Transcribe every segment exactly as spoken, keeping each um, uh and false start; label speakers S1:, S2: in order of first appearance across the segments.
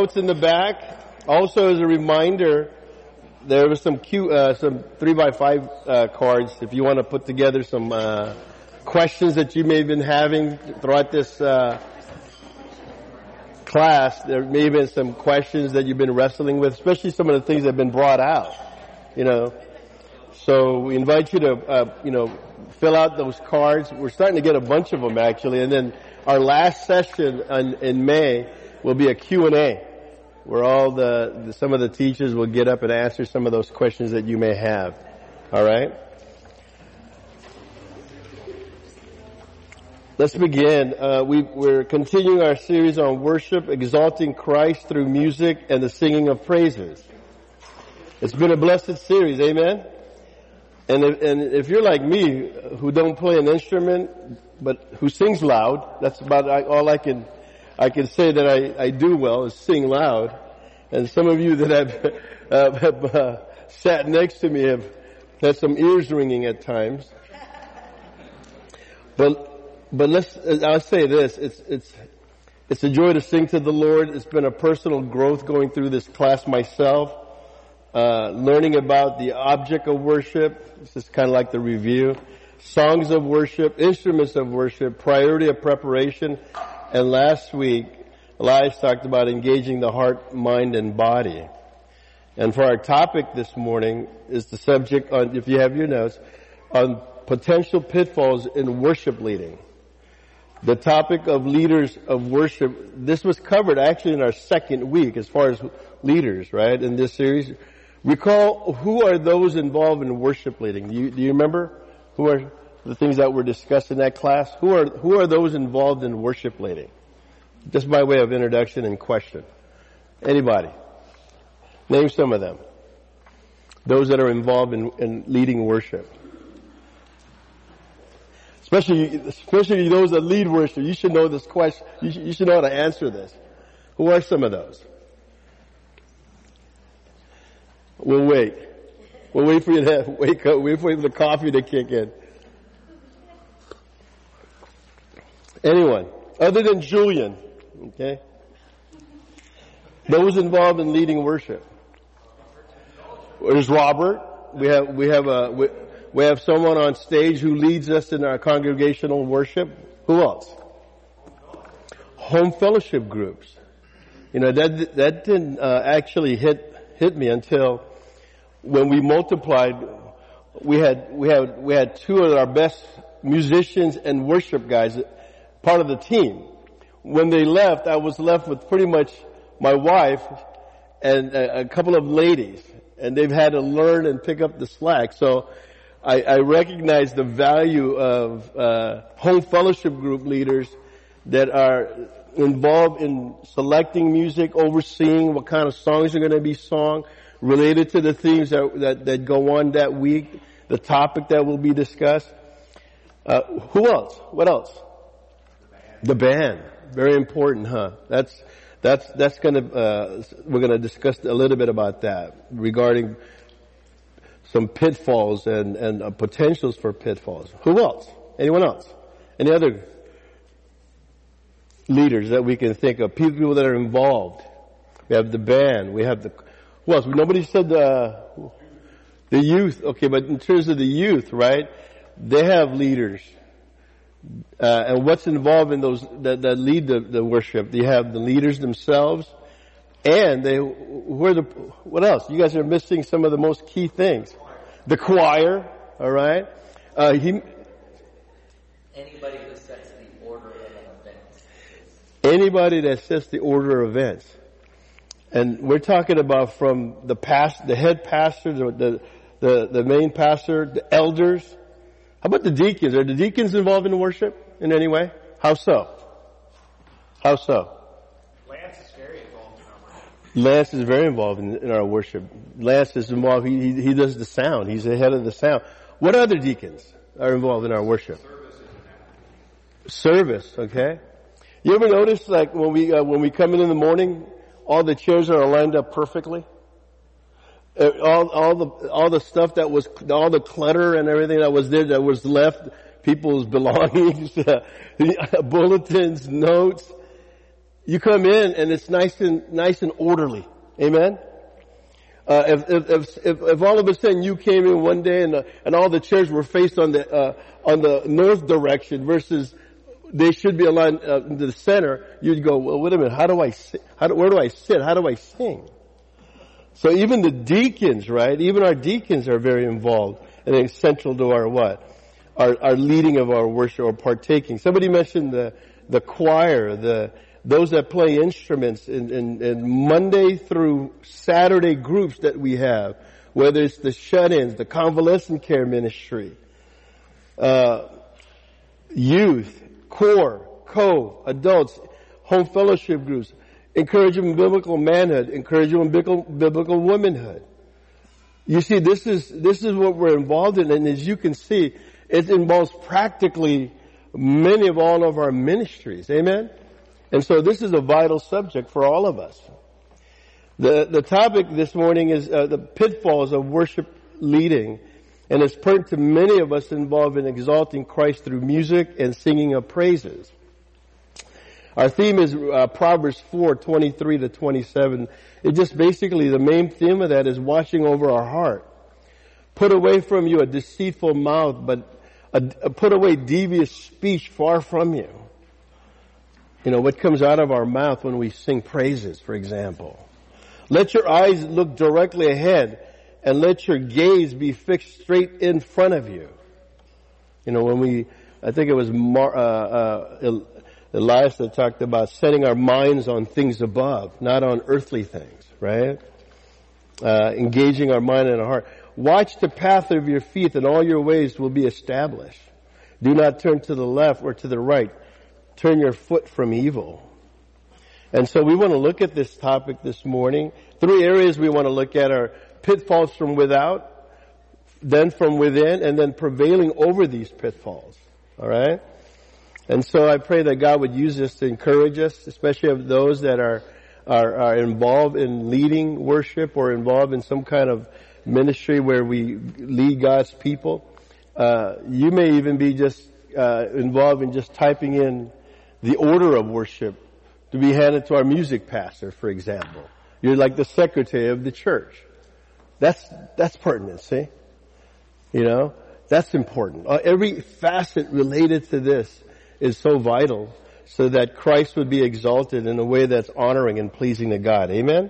S1: notes in the back. Also, as a reminder, there was some Q, uh, some three by five uh, cards. If you want to put together some uh, questions that you may have been having throughout this uh, class, there may have been some questions that you've been wrestling with, especially some of the things that have been brought out. You know, so we invite you to, uh, you know, fill out those cards. We're starting to get a bunch of them actually, and then our last session in, in May will be a Q and A, where all the, the some of the teachers will get up and answer some of those questions that you may have. All right. Let's begin. Uh, we, we're continuing our series on worship, exalting Christ through music and the singing of praises. It's been a blessed series, amen? And if, and if you're like me, who don't play an instrument, but who sings loud, that's about all I can, I can say that I, I do well is sing loud. And some of you that have, uh, have uh, sat next to me have had some ears ringing at times. But, but let's, I'll say this, it's, it's, it's a joy to sing to the Lord. It's been a personal growth going through this class myself. Uh, learning about the object of worship. This is kind of like the review. Songs of worship, instruments of worship, priority of preparation. And last week, Elias talked about engaging the heart, mind, and body. And for our topic this morning is the subject on, if you have your notes, on potential pitfalls in worship leading. The topic of leaders of worship, this was covered actually in our second week as far as leaders, right, in this series. Recall, who are those involved in worship leading? Do you, do you remember who are the things that were discussed in that class? Who are, who are those involved in worship leading? Just by way of introduction and question. Anybody? Name some of them. Those that are involved in, in leading worship. Especially, especially those that lead worship. You should know this question. You should, you should know how to answer this. Who are some of those? We'll wait. We'll wait for you to wake up. Wait for the coffee to kick in. Anyone other than Julian? Okay. Those involved in leading worship. There's Robert. We have we have a we, we have someone on stage who leads us in our congregational worship. Who else? Home fellowship groups. You know that that didn't uh, actually hit. hit me until when we multiplied, we had, we had, we had two of our best musicians and worship guys, part of the team. When they left, I was left with pretty much my wife and a, a couple of ladies, and they've had to learn and pick up the slack. So I, I recognize the value of, uh, home fellowship group leaders that are involved in selecting music, overseeing what kind of songs are going to be sung, related to the themes that, that, that go on that week, the topic that will be discussed. Uh, who else? What else? The band. The band. Very important, huh? That's, that's, that's gonna, uh, we're gonna discuss a little bit about that regarding some pitfalls and, and uh, potentials for pitfalls. Who else? Anyone else? Any other leaders that we can think of, people that are involved? We have the band. We have the, who else? Nobody said the, the youth. Okay, but in terms of the youth, right? They have leaders. Uh, and what's involved in those that, that lead the, the worship? They have the leaders themselves, and they, who are the, what else? You guys are missing some of the most key things. The choir, alright? Uh, he,
S2: Anybody who sets the order of an event.
S1: Anybody that sets the order of events. And we're talking about from the past, the head pastor, the, the, the, the main pastor, the elders. How about the deacons? Are the deacons involved in worship in any way? How so? How so?
S3: Lance is very involved in our worship.
S1: Lance is very involved in, in our worship. Lance is involved. He, he, he does the sound. He's the head of the sound. What other deacons are involved in our worship? Service, okay. You ever notice, like when we uh, when we come in in the morning, all the chairs are lined up perfectly. Uh, all all the all the stuff that was all the clutter and everything that was there that was left, people's belongings, uh, bulletins, notes. You come in and it's nice and, nice and orderly. Amen? Uh, if, if, if, if, if all of a sudden you came in one day and, uh, and all the chairs were faced on the, uh, on the north direction versus they should be aligned, uh, to the center, you'd go, well, wait a minute, how do I sit? How do, where do I sit? How do I sing? So even the deacons, right? Even our deacons are very involved and it's central to our what? Our, our leading of our worship or partaking. Somebody mentioned the, the choir, the, those that play instruments in, in, in Monday through Saturday groups that we have, whether it's the shut-ins, the convalescent care ministry, uh, youth, core, co, adults, home fellowship groups, encouraging biblical manhood, encouraging biblical, biblical womanhood. You see, this is, this is what we're involved in, and as you can see, it involves practically many of all of our ministries. Amen? And so this is a vital subject for all of us. The, the topic this morning is uh, the pitfalls of worship leading, and it's pertinent to many of us involved in exalting Christ through music and singing of praises. Our theme is uh, Proverbs four, twenty-three to twenty-seven. It just basically, the main theme of that is watching over our heart. Put away from you a deceitful mouth, but a, a put away devious speech far from you. You know, what comes out of our mouth when we sing praises, for example. Let your eyes look directly ahead and let your gaze be fixed straight in front of you. You know, when we, I think it was Mar, uh, uh, Elias that talked about setting our minds on things above, not on earthly things, right? Uh, engaging our mind and our heart. Watch the path of your feet and all your ways will be established. Do not turn to the left or to the right. Turn your foot from evil. And so we want to look at this topic this morning. Three areas we want to look at are pitfalls from without, then from within, and then prevailing over these pitfalls. All right? And so I pray that God would use this to encourage us, especially of those that are, are, are involved in leading worship or involved in some kind of ministry where we lead God's people. Uh, you may even be just uh, involved in just typing in the order of worship to be handed to our music pastor, for example. You're like the secretary of the church. That's, that's pertinent, see? You know, that's important. Uh, every facet related to this is so vital so that Christ would be exalted in a way that's honoring and pleasing to God. Amen?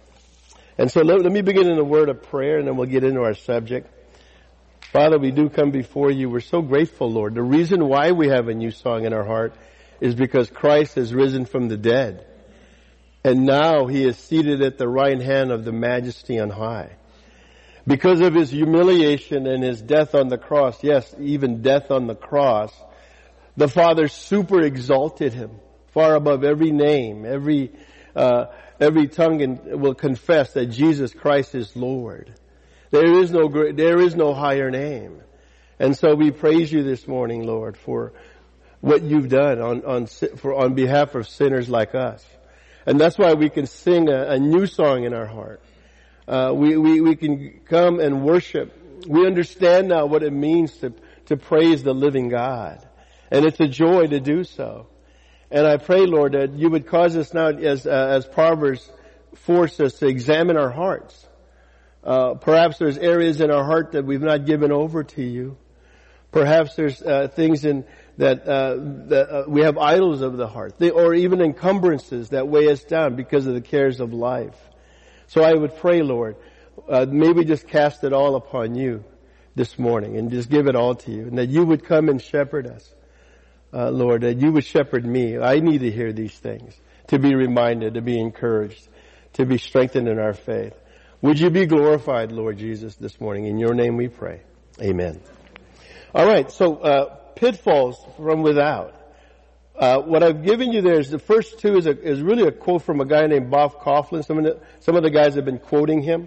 S1: And so let, let me begin in a word of prayer and then we'll get into our subject. Father, we do come before you. We're so grateful, Lord. The reason why we have a new song in our heart is because Christ has risen from the dead. And now he is seated at the right hand of the Majesty on high. Because of his humiliation and his death on the cross, yes, even death on the cross, the Father super exalted him far above every name, every, uh, every tongue in, will confess that Jesus Christ is Lord. There is no great, there is no higher name. And so we praise you this morning, Lord, for what you've done on, on, for, on behalf of sinners like us. And that's why we can sing a, a new song in our heart. Uh, we, we, we can come and worship. We understand now what it means to, to praise the living God. And it's a joy to do so. And I pray, Lord, that you would cause us now, as, uh, as Proverbs force us to examine our hearts. Uh, perhaps there's areas in our heart that we've not given over to you. Perhaps there's uh, things in that, uh, that uh, we have idols of the heart, they, or even encumbrances that weigh us down because of the cares of life. So I would pray, Lord, uh, maybe just cast it all upon you this morning and just give it all to you, and that you would come and shepherd us, uh, Lord, that you would shepherd me. I need to hear these things, to be reminded, to be encouraged, to be strengthened in our faith. Would you be glorified, Lord Jesus, this morning? In your name we pray. Amen. All right, so uh pitfalls from without. Uh, what I've given you there is the first two is, a, is really a quote from a guy named Bob Kauflin. Some of the, some of the guys have been quoting him.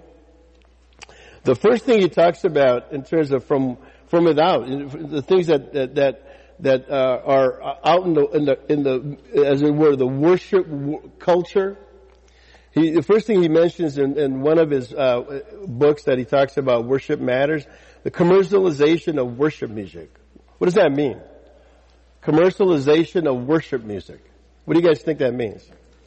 S1: The first thing he talks about in terms of from from without, the things that that that, that uh, are out in the in the in the as it were the worship w- culture. He, the first thing he mentions in, in one of his uh, books that he talks about worship matters, the commercialization of worship music. What does that mean? Commercialization of worship music. What do you guys think that means?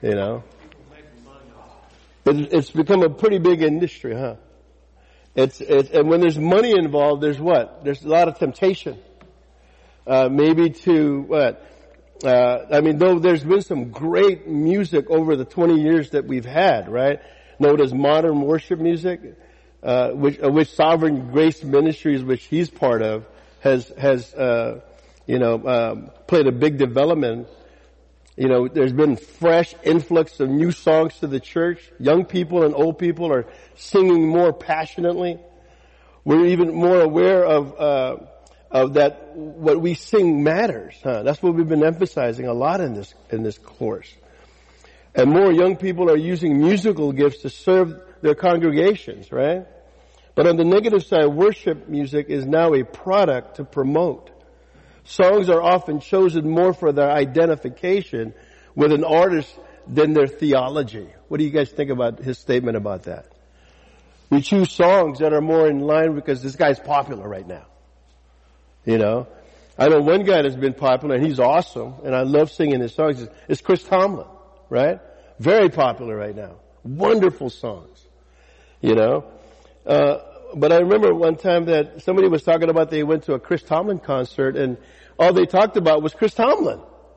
S1: You know, it, it's become a pretty big industry, huh? It's, it's and when there's money involved, there's what? There's a lot of temptation. Uh, maybe to what? Uh, I mean, though there's been some great music over the twenty years that we've had, right? Known as modern worship music, uh, which, uh, which Sovereign Grace Ministries, which he's part of, has, has, uh, you know, um, played a big development. You know, there's been fresh influx of new songs to the church. Young people and old people are singing more passionately. We're even more aware of, uh, of that what we sing matters, huh? That's what we've been emphasizing a lot in this, in this course. And more young people are using musical gifts to serve their congregations, right? But on the negative side, worship music is now a product to promote. Songs are often chosen more for their identification with an artist than their theology. What do you guys think about his statement about that? We choose songs that are more in line because this guy's popular right now. You know? I know one guy that's been popular and he's awesome and I love singing his songs. It's Chris Tomlin, right? Very popular right now. Wonderful songs. You know? Uh, But I remember one time that somebody was talking about they went to a Chris Tomlin concert and all they talked about was Chris Tomlin.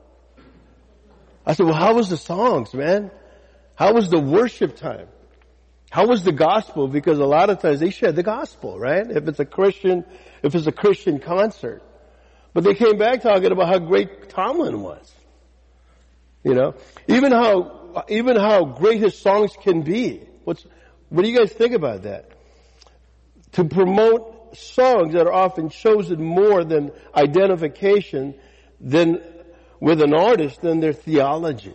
S1: I said, well, how was the songs, man? How was the worship time? How was the gospel? Because a lot of times they share the gospel, right? If it's a Christian, if it's a Christian concert. But they came back talking about how great Tomlin was. You know? Even how, even how great his songs can be. What's, what do you guys think about that? To promote songs that are often chosen more than identification than with an artist than their theology.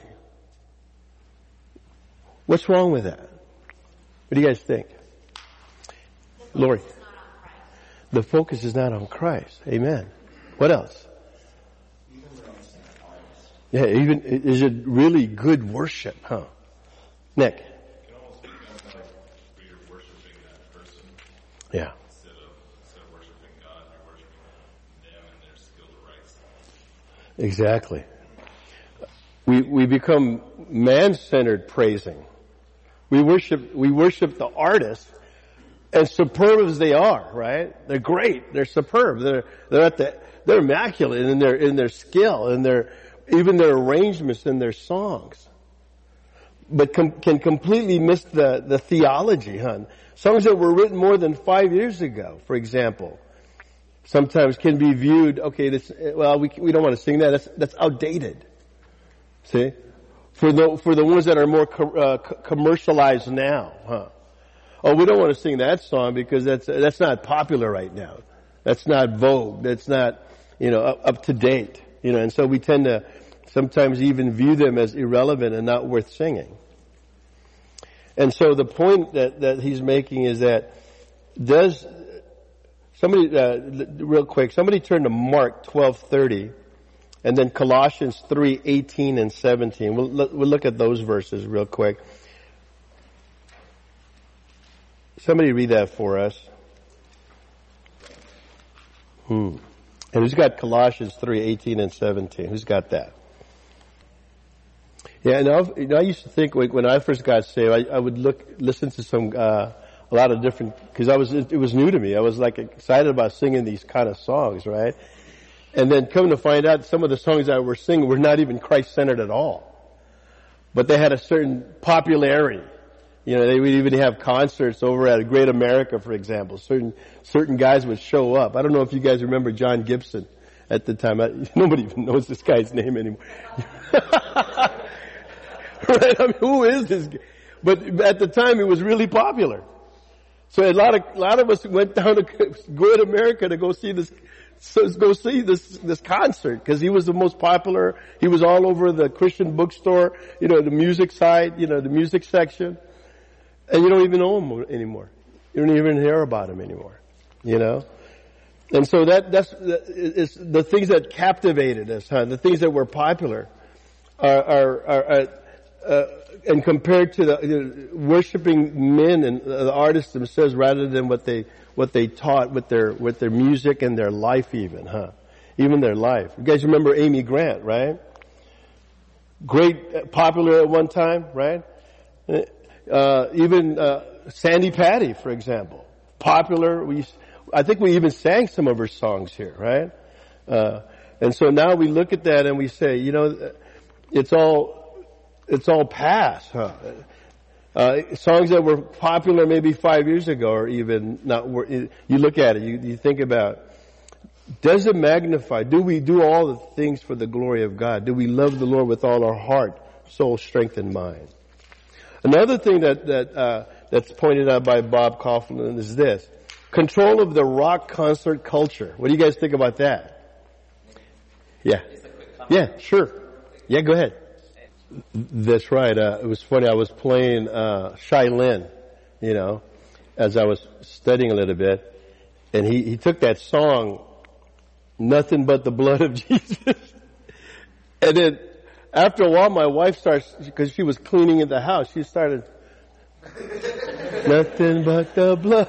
S1: What's wrong with that? What do you guys think? Lori. The focus is not on Christ. Amen. What else? Yeah, even, is it really good worship, huh? Nick. Yeah.
S4: Instead of, instead of worshiping God, you're worshiping them and their skill to write stuff.
S1: Exactly. We we become man-centered praising. We worship we worship the artists, as superb as they are, right? They're great. They're superb. They're they're at the they're immaculate in their in their skill and their even their arrangements in their songs. But com- can completely miss the the theology, huh? Songs that were written more than five years ago, for example, sometimes can be viewed, okay, this, well, we, we don't want to sing that. That's, that's outdated. See? For the, for the ones that are more co- uh, commercialized now, huh? Oh, we don't want to sing that song because that's, that's not popular right now. That's not vogue. That's not, you know, up, up to date. You know, and so we tend to sometimes even view them as irrelevant and not worth singing. And so the point that, that he's making is that does somebody uh, real quick somebody turn to Mark twelve thirty and then Colossians three eighteen and seventeen. We'll we'll look at those verses real quick. Somebody read that for us. Hmm. And who's got Colossians three eighteen and seventeen? Who's got that? Yeah, and I've, you know, I used to think like, when I first got saved, I, I would look, listen to some, uh, a lot of different, because I was, it, it was new to me. I was like excited about singing these kind of songs, right? And then come to find out, some of the songs I were singing were not even Christ-centered at all, but they had a certain popularity. You know, they would even have concerts over at Great America, for example. Certain certain guys would show up. I don't know if you guys remember John Gibson at the time. I, nobody even knows this guy's name anymore. Right? I mean, who is this guy? But at the time, he was really popular. So a lot of a lot of us went down to Great America to go see this, so go see this this concert because he was the most popular. He was all over the Christian bookstore, you know, the music side, you know, the music section, and you don't even know him anymore. You don't even hear about him anymore, you know. And so that that's is the things that captivated us, huh? The things that were popular are are. are, are Uh, and compared to the you know, worshiping men and uh, the artists themselves, rather than what they what they taught with their with their music and their life, even, huh? Even their life. You guys remember Amy Grant, right? great, uh, popular at one time, right? Uh, even, uh, Sandy Patty, for example, popular. We, I think we even sang some of her songs here, right? Uh, and so now we look at that and we say, you know, it's all, it's all past, huh? Uh, songs that were popular maybe five years ago or even not, you look at it, you, you think about, does it magnify? Do we do all the things for the glory of God? Do we love the Lord with all our heart, soul, strength, and mind? Another thing that, that, uh, that's pointed out by Bob Kaufman is this. Control of the rock concert culture. What do you guys think about that? Yeah. Yeah, sure. Yeah, go ahead. That's right. Uh, it was funny. I was playing, uh, Shai Linne, you know, as I was studying a little bit. And he, he took that song, Nothing But the Blood of Jesus. And then after a while, my wife starts, because she was cleaning in the house, she started, nothing but the blood.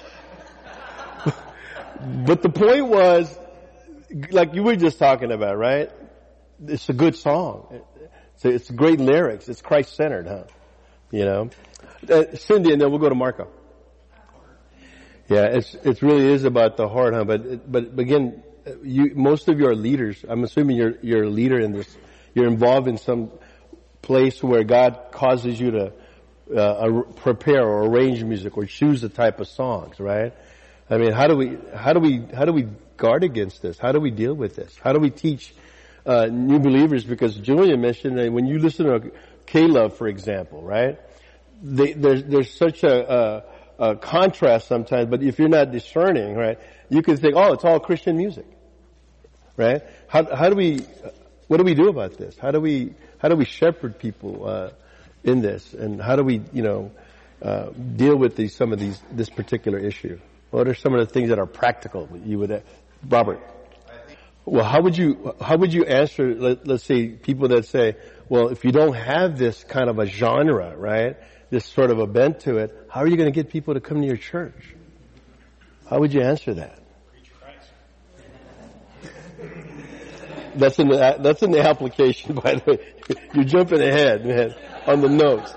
S1: But the point was, like you were just talking about, right? It's a good song. So it's great lyrics. It's Christ-centered, huh? You know? Uh, Cindy, and then we'll go to Marco. Yeah, it's, it really is about the heart, huh? But, but again, you, most of your leaders, I'm assuming you're, you're a leader in this, you're involved in some place where God causes you to, uh, prepare or arrange music or choose the type of songs, right? I mean, how do we, how do we, how do we guard against this? How do we deal with this? How do we teach, uh, new believers? Because Julian mentioned that when you listen to K-Love, for example, right? They, there's, there's such a, a, a contrast sometimes, but if you're not discerning, right, you can think, oh, it's all Christian music, right? How, how do we, what do we do about this? How do we, how do we shepherd people, uh, in this? And how do we, you know, uh, deal with these, some of these, this particular issue? What are some of the things that are practical you would, uh, Robert? Well, how would you, how would you answer, let, let's say, people that say, well, if you don't have this kind of a genre, right, this sort of a bent to it, how are you going to get people to come to your church? How would you answer that?
S3: Preach Christ.
S1: That's in the, that's in the application, by the way. You're jumping ahead, man, on the notes.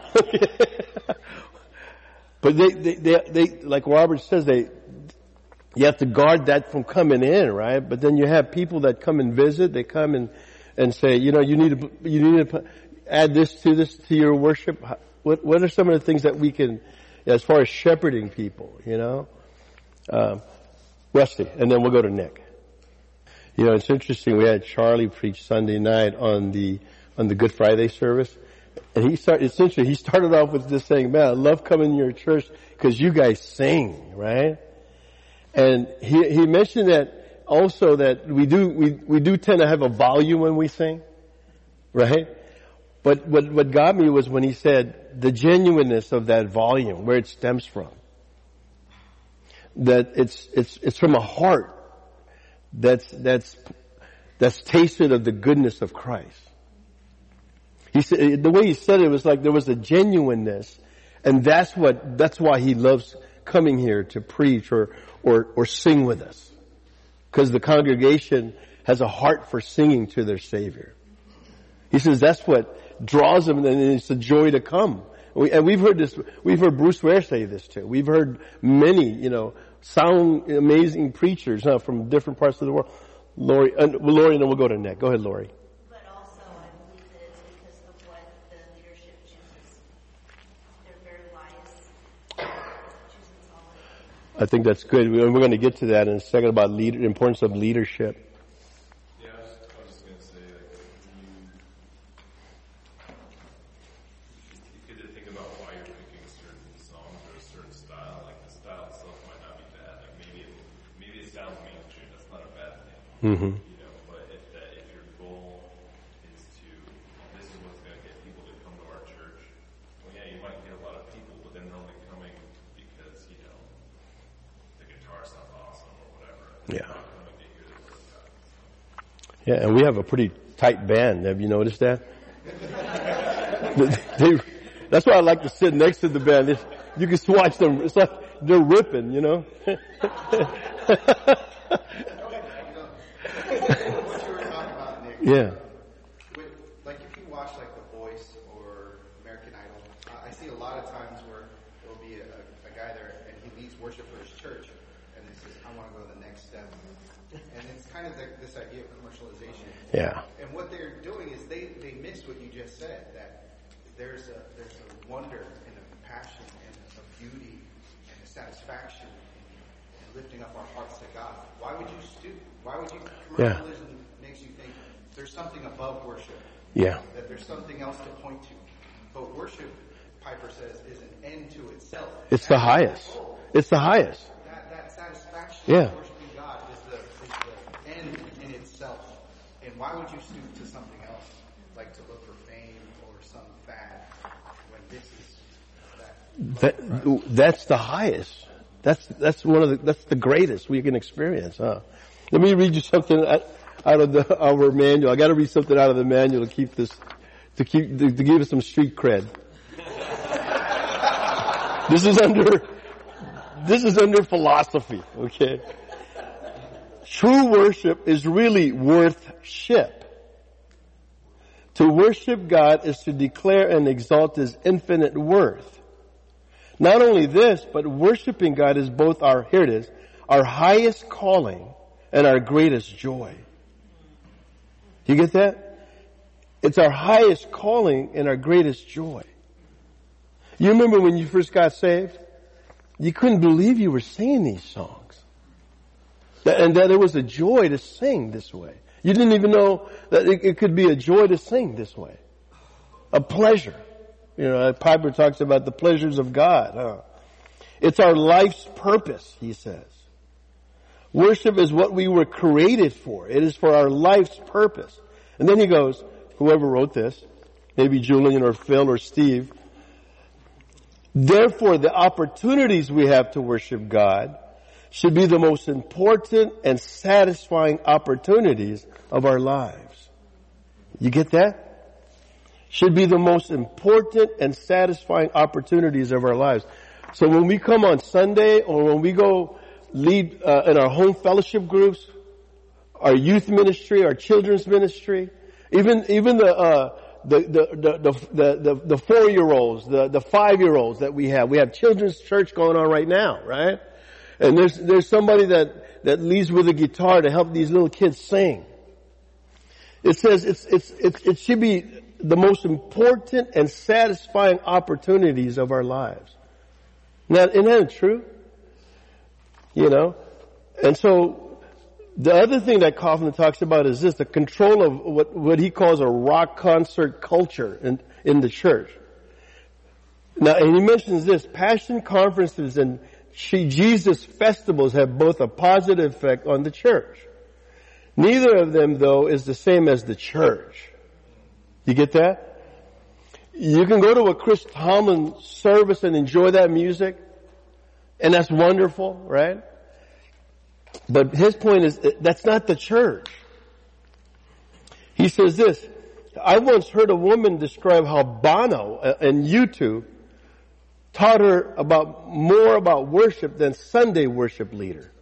S1: But they, they, they, they, like Robert says, they, you have to guard that from coming in, right? But then you have people that come and visit. They come and, and say, you know, you need to, you need to add this to this to your worship. What, what are some of the things that we can, as far as shepherding people, you know? Um, Rusty, and then we'll go to Nick. You know, it's interesting. We had Charlie preach Sunday night on the, on the Good Friday service. And he started, essentially, he started off with just saying, man, I love coming to your church because you guys sing, right? And he, he mentioned that also that we do, we, we do tend to have a volume when we sing, right? But what, what got me was when he said the genuineness of that volume, where it stems from. That it's, it's, it's from a heart that's, that's, that's tasted of the goodness of Christ. He said, the way he said it was like there was a genuineness, and that's what, that's why he loves coming here to preach or, or, or sing with us. Because the congregation has a heart for singing to their Savior. He says that's what draws them, and it's a joy to come. We, and we've heard this, we've heard Bruce Ware say this too. We've heard many, you know, sound amazing preachers huh, from different parts of the world. Lori, uh, Lori, and then we'll go to Nick. Go ahead, Lori. I think that's good. We're going to get to that in a second about lead, the importance of leadership.
S4: Yeah, I was, I was just going to say, like, you, you could think about why you're picking certain songs or a certain style. Like the style itself might not be bad. Like maybe it, maybe it sounds mainstream. That's not a bad thing.
S1: Mm-hmm.
S4: You know, but if that if your goal is to this is what's going to get people to come to our church, well, yeah, you might get a lot of people, but then they're only coming because you know. Guitar sounds awesome or whatever.
S1: Yeah. Yeah, and we have a pretty tight band. Have you noticed that? they, that's why I like to sit next to the band. It's, you can watch them. It's like they're ripping, you know.
S5: What you were talking about, Nick.
S1: Yeah.
S5: With, like if you see a lot of times where there will be a, a guy there and he leads worship for his church, and he says, I want to go to the next step. And it's kind of the, this idea of commercialization.
S1: Yeah.
S5: And what they're doing is they, they miss what you just said, that there's a there's a wonder and a passion and a beauty and a satisfaction in lifting up our hearts to God. Why would you stoop? Why would you? Commercialism yeah. makes you think there's something above worship.
S1: Yeah.
S5: That there's something else to point to. But worship, Piper says, is an end to itself.
S1: It's the highest. It's the highest.
S5: That, that satisfaction
S1: yeah.
S5: of worshiping God is the, is the end in itself. And why would you stoop to something else, like to look for fame or some fad, when this is that?
S1: that that's the highest. That's that's one of the that's the greatest we can experience. Huh? Let me read you something out of the our manual. I got to read something out of the manual to keep this to keep to, to give us some street cred. This is under this is under philosophy. Okay. True worship is really worth-ship. To worship God is to declare and exalt His infinite worth. Not only this, but worshiping God is both our, here it is, our highest calling and our greatest joy. You get that? It's our highest calling and our greatest joy. You remember when you first got saved? You couldn't believe you were singing these songs. And that it was a joy to sing this way. You didn't even know that it, it could be a joy to sing this way. A pleasure. You know, Piper talks about the pleasures of God. Huh? It's our life's purpose, he says. Worship is what we were created for. It is for our life's purpose. And then he goes, whoever wrote this, maybe Julian or Phil or Steve, therefore the opportunities we have to worship God should be the most important and satisfying opportunities of our lives. You get that? Should be the most important and satisfying opportunities of our lives. So when we come on Sunday or when we go lead uh, in our home fellowship groups, our youth ministry, our children's ministry, even even the uh, the, the, the the the the four-year-olds, the the five-year-olds that we have. We have children's church going on right now, right? And there's, there's somebody that, that leads with a guitar to help these little kids sing. It says it's, it's, it's, it should be the most important and satisfying opportunities of our lives. Now, isn't that true? You know? And so, the other thing that Kaufman talks about is this, the control of what, what he calls a rock concert culture in, in the church. Now, and he mentions this, passion conferences and She, Jesus festivals have both a positive effect on the church. Neither of them, though, is the same as the church. You get that? You can go to a Chris Tomlin service and enjoy that music, and that's wonderful, right? But his point is, that's not the church. He says this, I once heard a woman describe how Bono and U two taught her about more about worship than Sunday worship leader.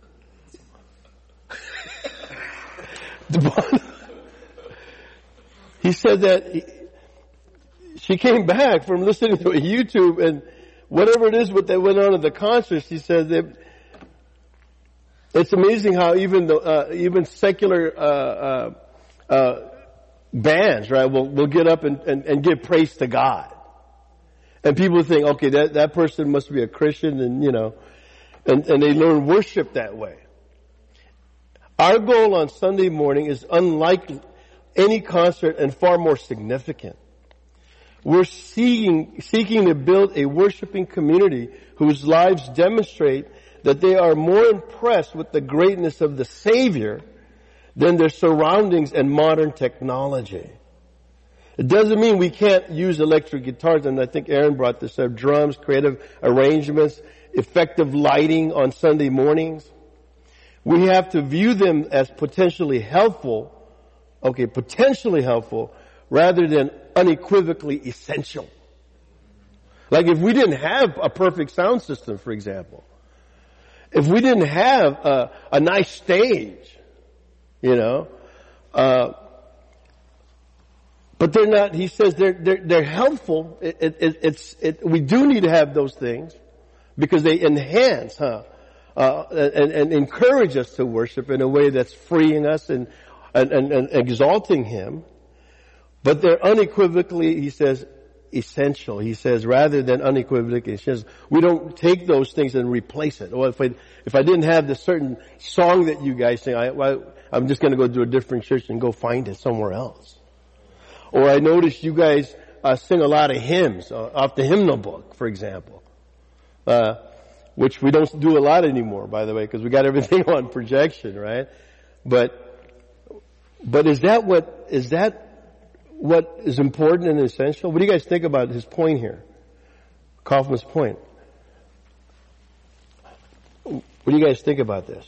S1: He said that he, she came back from listening to a YouTube and whatever it is what that went on at the concert, she said that it's amazing how even the uh, even secular uh, uh, uh, bands, right, will will get up and, and, and give praise to God. And people think, okay, that, that person must be a Christian and, you know, and, and they learn worship that way. Our goal on Sunday morning is unlike any concert and far more significant. We're seeking, seeking to build a worshiping community whose lives demonstrate that they are more impressed with the greatness of the Savior than their surroundings and modern technology. It doesn't mean we can't use electric guitars, and I think Aaron brought this up, drums, creative arrangements, effective lighting on Sunday mornings. We have to view them as potentially helpful, okay, potentially helpful, rather than unequivocally essential. Like if we didn't have a perfect sound system, for example, if we didn't have a, a nice stage, you know, uh, But they're not, he says they're, they're, they're helpful. It, it, it's, it, we do need to have those things because they enhance, huh? Uh, and, and encourage us to worship in a way that's freeing us and, and, and, and exalting Him. But they're unequivocally, he says, essential. He says, rather than unequivocally, he says, we don't take those things and replace it. Well, if I, if I didn't have this certain song that you guys sing, I, well, I'm just going to go to a different church and go find it somewhere else. Or I noticed you guys uh, sing a lot of hymns uh, off the hymnal book, for example, uh, which we don't do a lot anymore, by the way, because we got everything on projection, right? But, but is that what is that what is important and essential? What do you guys think about his point here, Kaufman's point? What do you guys think about this?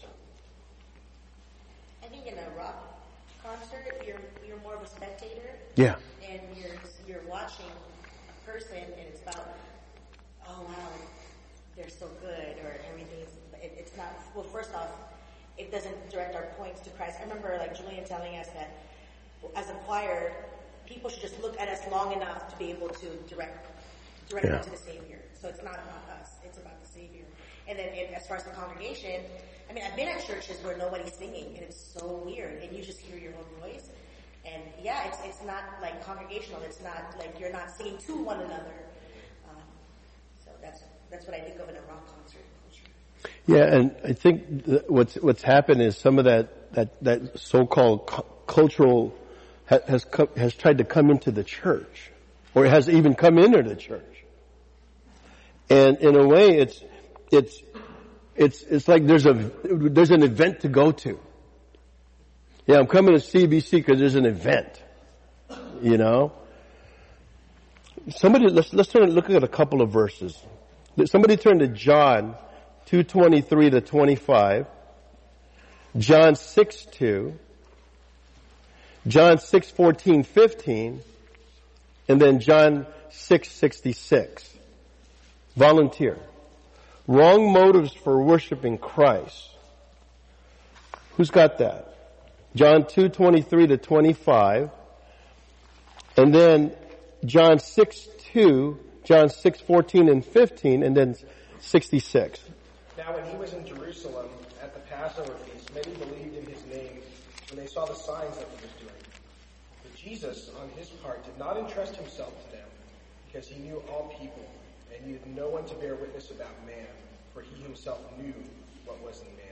S1: Yeah.
S6: And you're you're watching a person, and it's about, oh wow, they're so good, or everything's. It, it's not. Well, first off, it doesn't direct our points to Christ. I remember like Julian telling us that as a choir, people should just look at us long enough to be able to direct direct
S1: yeah.
S6: them to the Savior. So it's not about us; it's about the Savior. And then, it, as far as the congregation, I mean, I've been at churches where nobody's singing, and it's so weird, and you just hear your own voice. And yeah, it's it's not like congregational. It's not like you're not singing to one another. Um, so that's that's what I think of in a rock concert culture.
S1: Yeah, and I think th- what's what's happened is some of that that that so-called cu- cultural ha- has co- has tried to come into the church, or it has even come into the church. And in a way, it's it's it's it's like there's a there's an event to go to. Yeah, I'm coming to C B C because there's an event, you know. Somebody, let's let's turn and look at a couple of verses. Somebody turn to John two twenty-three to twenty-five, John six two, John six fourteen fifteen, and then John six sixty-six. Volunteer. Wrong motives for worshiping Christ. Who's got that? John two twenty-three to twenty-five, and then John six two, John six fourteen and fifteen, and then sixty-six.
S7: Now when he was in Jerusalem at the Passover feast, many believed in his name when they saw the signs that he was doing. But Jesus, on his part, did not entrust himself to them, because he knew all people, and needed no one to bear witness about man, for he himself knew what was in man.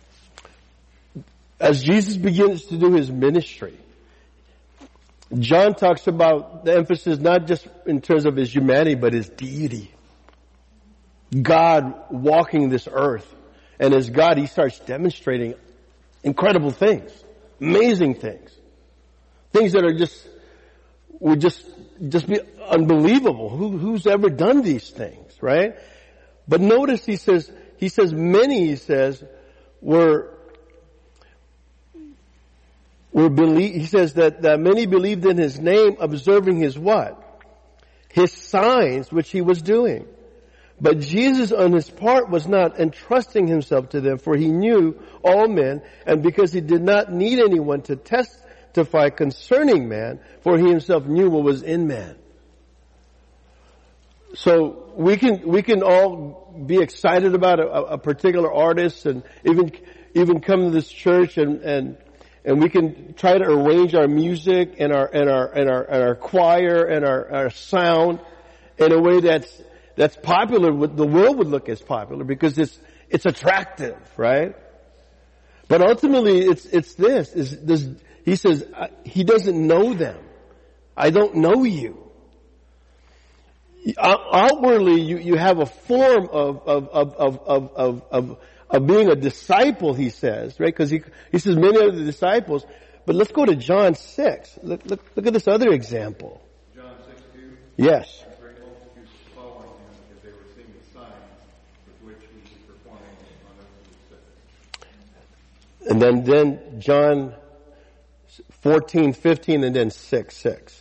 S1: As Jesus begins to do his ministry, John talks about the emphasis not just in terms of his humanity, but his deity. God walking this earth. And as God, he starts demonstrating incredible things, amazing things. Things that are just, would just, just be unbelievable. Who, who's ever done these things, right? But notice he says, he says many, he says, were Were believe, he says that, that many believed in his name, observing his what? His signs, which he was doing. But Jesus on his part was not entrusting himself to them, for he knew all men, and because he did not need anyone to testify concerning man, for he himself knew what was in man. So we can, we can all be excited about a, a particular artist and even, even come to this church and, and And we can try to arrange our music and our and our and our and our choir and our, our sound in a way that's that's popular. What the world would look as popular because it's it's attractive, right? But ultimately, it's it's this. Is this? He says he doesn't know them. I don't know you. Outwardly, you you have a form of of of of of of, of Of being a disciple, he says, right? Because he he says many of the disciples. But let's go to John six. Look look look at this other example.
S8: John six two.
S1: Yes.
S8: Great multitudes following him because they were seeing the signs with which he was performing on those who were sick.
S1: And then then John fourteen fifteen and then six six.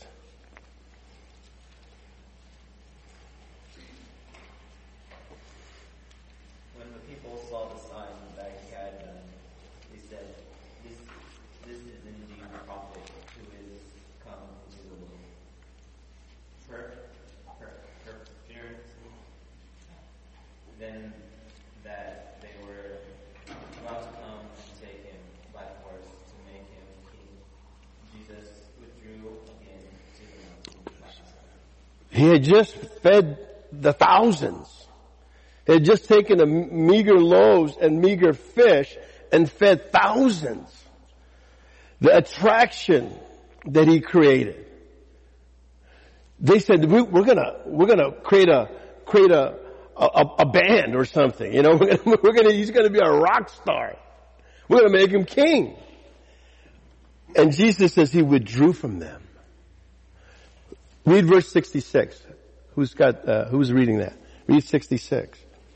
S2: then that they were about to come and take him by force to make him king, Jesus withdrew again to the mountain.
S1: He had just fed the thousands. He had just taken a meager loaves and meager fish and fed thousands. The attraction that he created. They said, we, we're gonna, we're gonna create a, create a, a, a band or something. You know, we're gonna, we're gonna, he's gonna be a rock star. We're gonna make him king. And Jesus says he withdrew from them. Read verse sixty-six. Who's got, uh, who's reading that? Read sixty-six.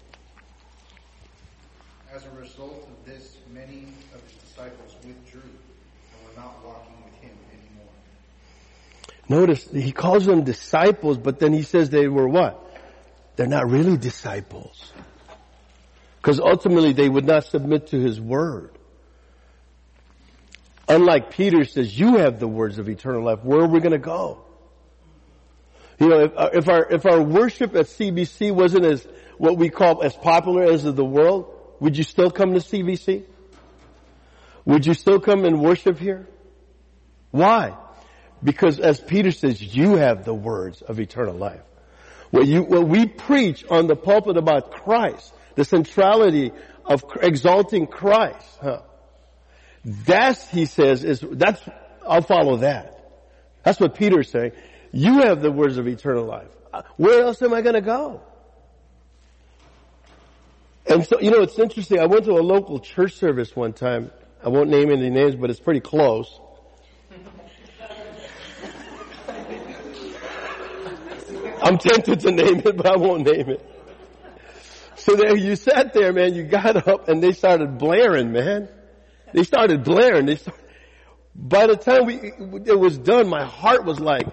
S5: As a result of this, many of his disciples withdrew and were not walking with him anymore.
S1: Notice, he calls them disciples, but then he says they were what? They're not really disciples. Because ultimately they would not submit to his word. Unlike Peter says, you have the words of eternal life. Where are we going to go? You know, if, if our, if our worship at C B C wasn't as, what we call as popular as the world, would you still come to C B C? Would you still come and worship here? Why? Because as Peter says, you have the words of eternal life. What you, what we preach on the pulpit about Christ, the centrality of exalting Christ, huh? That's, he says, is, that's, I'll follow that. That's what Peter's saying. You have the words of eternal life. Where else am I going to go? And so, you know, it's interesting. I went to a local church service one time. I won't name any names, but it's pretty close. I'm tempted to name it, but I won't name it. So there, you sat there, man, you got up and they started blaring, man. They started blaring. They started, by the time we, it was done, my heart was like,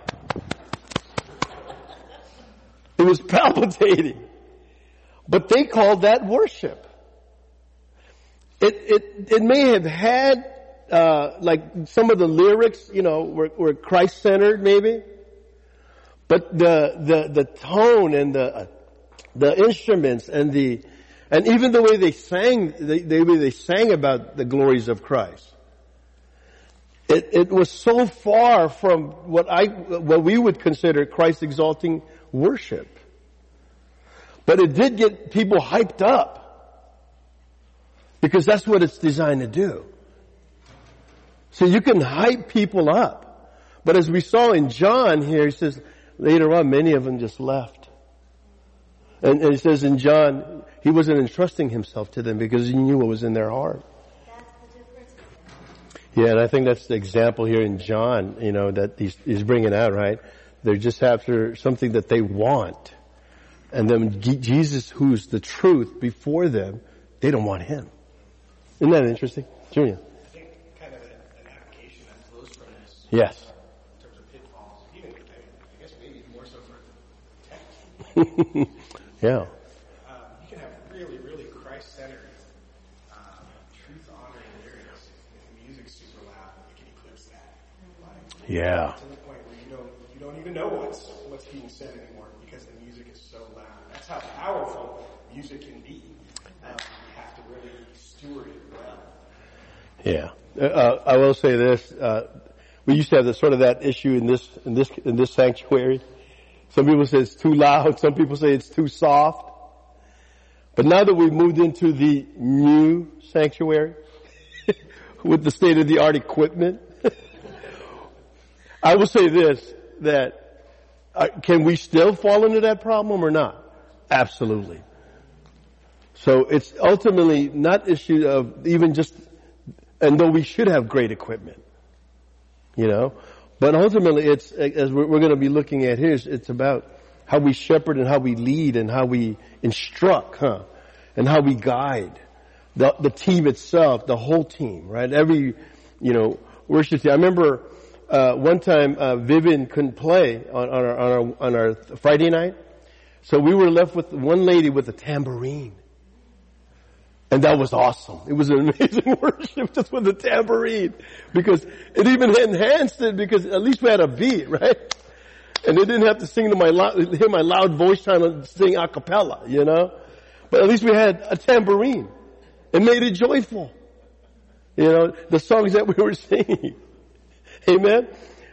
S1: it was palpitating. But they called that worship. It, it, it may have had, uh, like some of the lyrics, you know, were, were Christ-centered maybe. But the, the, the tone and the, uh, the instruments and the, and even the way they sang, the, the way they sang about the glories of Christ. It, it was so far from what I, what we would consider Christ exalting worship. But it did get people hyped up. Because that's what it's designed to do. So you can hype people up. But as we saw in John here, he says, later on, many of them just left. And, and he says in John, he wasn't entrusting himself to them because he knew what was in their heart.
S6: That's the difference.
S1: Yeah, and I think that's the example here in John, you know, that he's, he's bringing out, right? They're just after something that they want. And then Jesus, who's the truth before them, they don't want him. Isn't that interesting? Junior?
S7: I think kind of an, an application that flows from this.
S1: Yes.
S7: In terms of pitfalls, even, I guess maybe more so for text.
S1: Yeah.
S7: Um, you can have really, really Christ-centered, um, truth-honoring lyrics. If the music's super loud, it can eclipse that. Like,
S1: Yeah.
S7: to the point where you don't, you don't even know what's what's being said anymore because the music is so loud. That's how powerful music can be. Um, you have to really steward it well.
S1: Yeah. Uh, I will say this. Uh, we used to have the, sort of that issue in this, in this, in this sanctuary. Some people say it's too loud. Some people say it's too soft. But now that we've moved into the new sanctuary with the state-of-the-art equipment, I will say this, that uh, can we still fall into that problem or not? Absolutely. So it's ultimately not issue of even just, and though we should have great equipment, you know, but ultimately it's, as we're, we're going to be looking at here, it's about how we shepherd and how we lead and how we instruct, huh? And how we guide the, the team itself, the whole team, right? Every, you know, worship team. I remember, uh, one time, uh, Vivian couldn't play on, on our, on our, on our Friday night. So we were left with one lady with a tambourine. And that was awesome. It was an amazing worship just with the tambourine. Because it even enhanced it because at least we had a beat, right? And they didn't have to sing to my loud, hear my loud voice trying to sing a cappella, you know? But at least we had a tambourine. It made it joyful. You know, the songs that we were singing. Amen?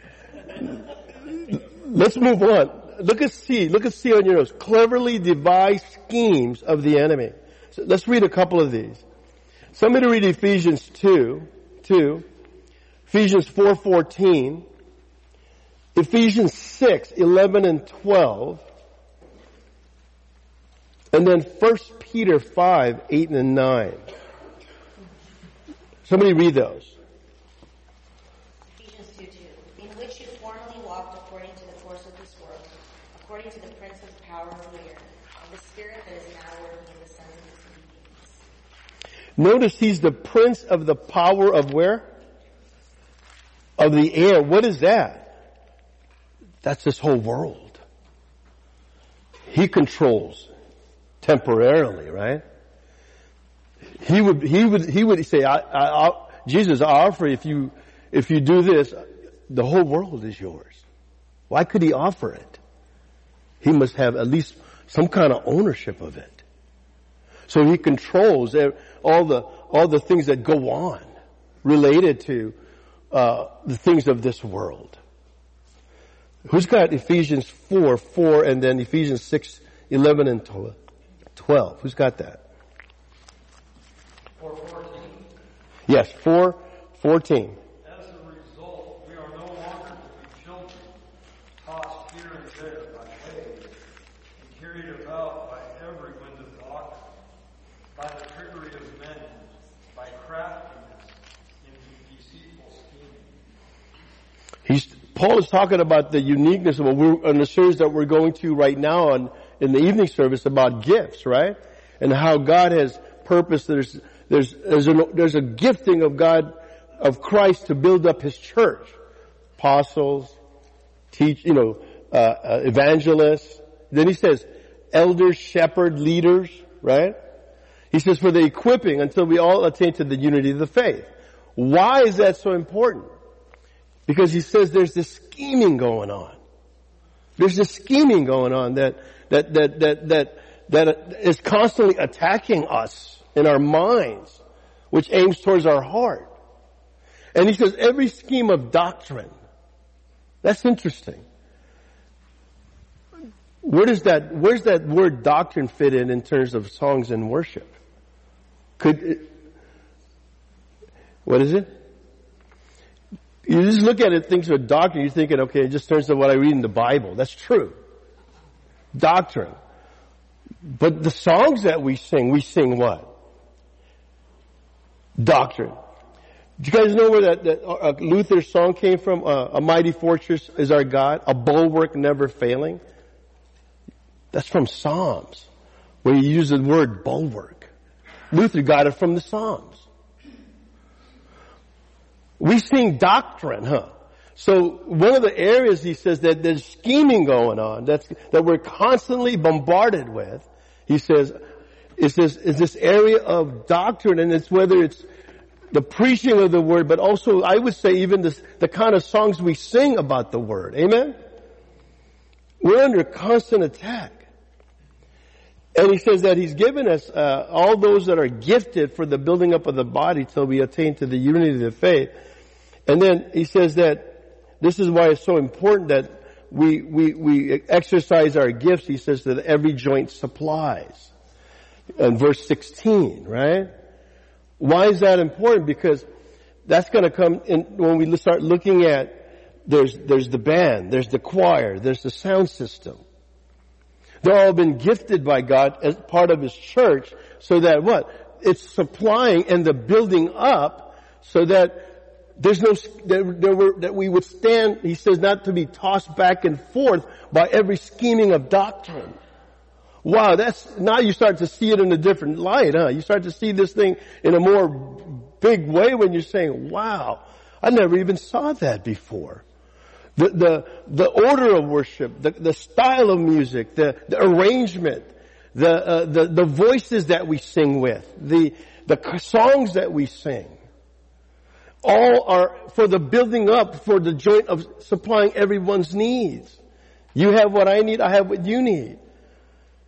S1: Let's move on. Look at C. Look at C on your notes. Cleverly devised schemes of the enemy. So let's read a couple of these. Somebody read Ephesians two, two, Ephesians four fourteen, Ephesians six eleven and twelve, and then First Peter five eight and nine. Somebody read those.
S6: Ephesians two two, in which you formerly walked according to the course of this world, according to the prince of the power of the air, and the spirit that is now working in the sons of disobedience.
S1: Notice he's the prince of the power of where? Of the air. What is that? That's this whole world. He controls temporarily, right? He would, he would, he would say, I, I, I, Jesus, I offer if you, if you do this, the whole world is yours. Why could he offer it? He must have at least some kind of ownership of it. So he controls all the, all the things that go on related to, uh, the things of this world. Who's got Ephesians four, four, and then Ephesians six, eleven and twelve? Who's got that?
S9: four fourteen.
S1: Yes, four fourteen.
S9: As a result, we are no longer to be children, tossed here and there by waves, and carried about by every wind of doctrine, by the trickery of men, by craftiness in deceitful scheming.
S1: He's, Paul is talking about the uniqueness of what we're, in the series that we're going to right now on, in the evening service about gifts, right? And how God has purposed there's There's, there's, a, there's a gifting of God, of Christ to build up His church. Apostles, teach, you know, uh, uh, evangelists. Then he says, elders, shepherd, leaders, right? He says, for the equipping until we all attain to the unity of the faith. Why is that so important? Because he says there's this scheming going on. There's this scheming going on that, that, that, that, that, that is constantly attacking us in our minds, which aims towards our heart. And he says every scheme of doctrine. That's interesting. Where does that, where's that word doctrine fit in in terms of songs and worship? Could it, what is it? You just look at it, think of doctrine, you're thinking, okay, it just turns to what I read in the Bible. That's true. Doctrine. But the songs that we sing, we sing what? Doctrine. Do you guys know where that, that uh, Luther's song came from? Uh, a mighty fortress is our God, a bulwark never failing. That's from Psalms, where you use the word bulwark. Luther got it from the Psalms. We sing doctrine, huh? So one of the areas he says that there's scheming going on, that's, that we're constantly bombarded with, he says, is this, is this area of doctrine, and it's whether it's the preaching of the word, but also I would say even this, the kind of songs we sing about the word. Amen? We're under constant attack. And he says that he's given us uh, all those that are gifted for the building up of the body till we attain to the unity of the faith. And then he says that this is why it's so important that we, we, we exercise our gifts. He says that every joint supplies. In verse sixteen, right? Why is that important? Because that's going to come in when we start looking at, there's, there's the band, there's the choir, there's the sound system. They've all been gifted by God as part of His church so that what? It's supplying and the building up so that there's no, that, there were, that we would stand, he says, not to be tossed back and forth by every scheming of doctrine. Wow, that's, now you start to see it in a different light, huh? You start to see this thing in a more big way when you're saying, wow, I never even saw that before. The, the, the order of worship, the, the style of music, the, the arrangement, the, uh, the, the voices that we sing with, the, the songs that we sing, all are for the building up, for the joint of supplying everyone's needs. You have what I need, I have what you need.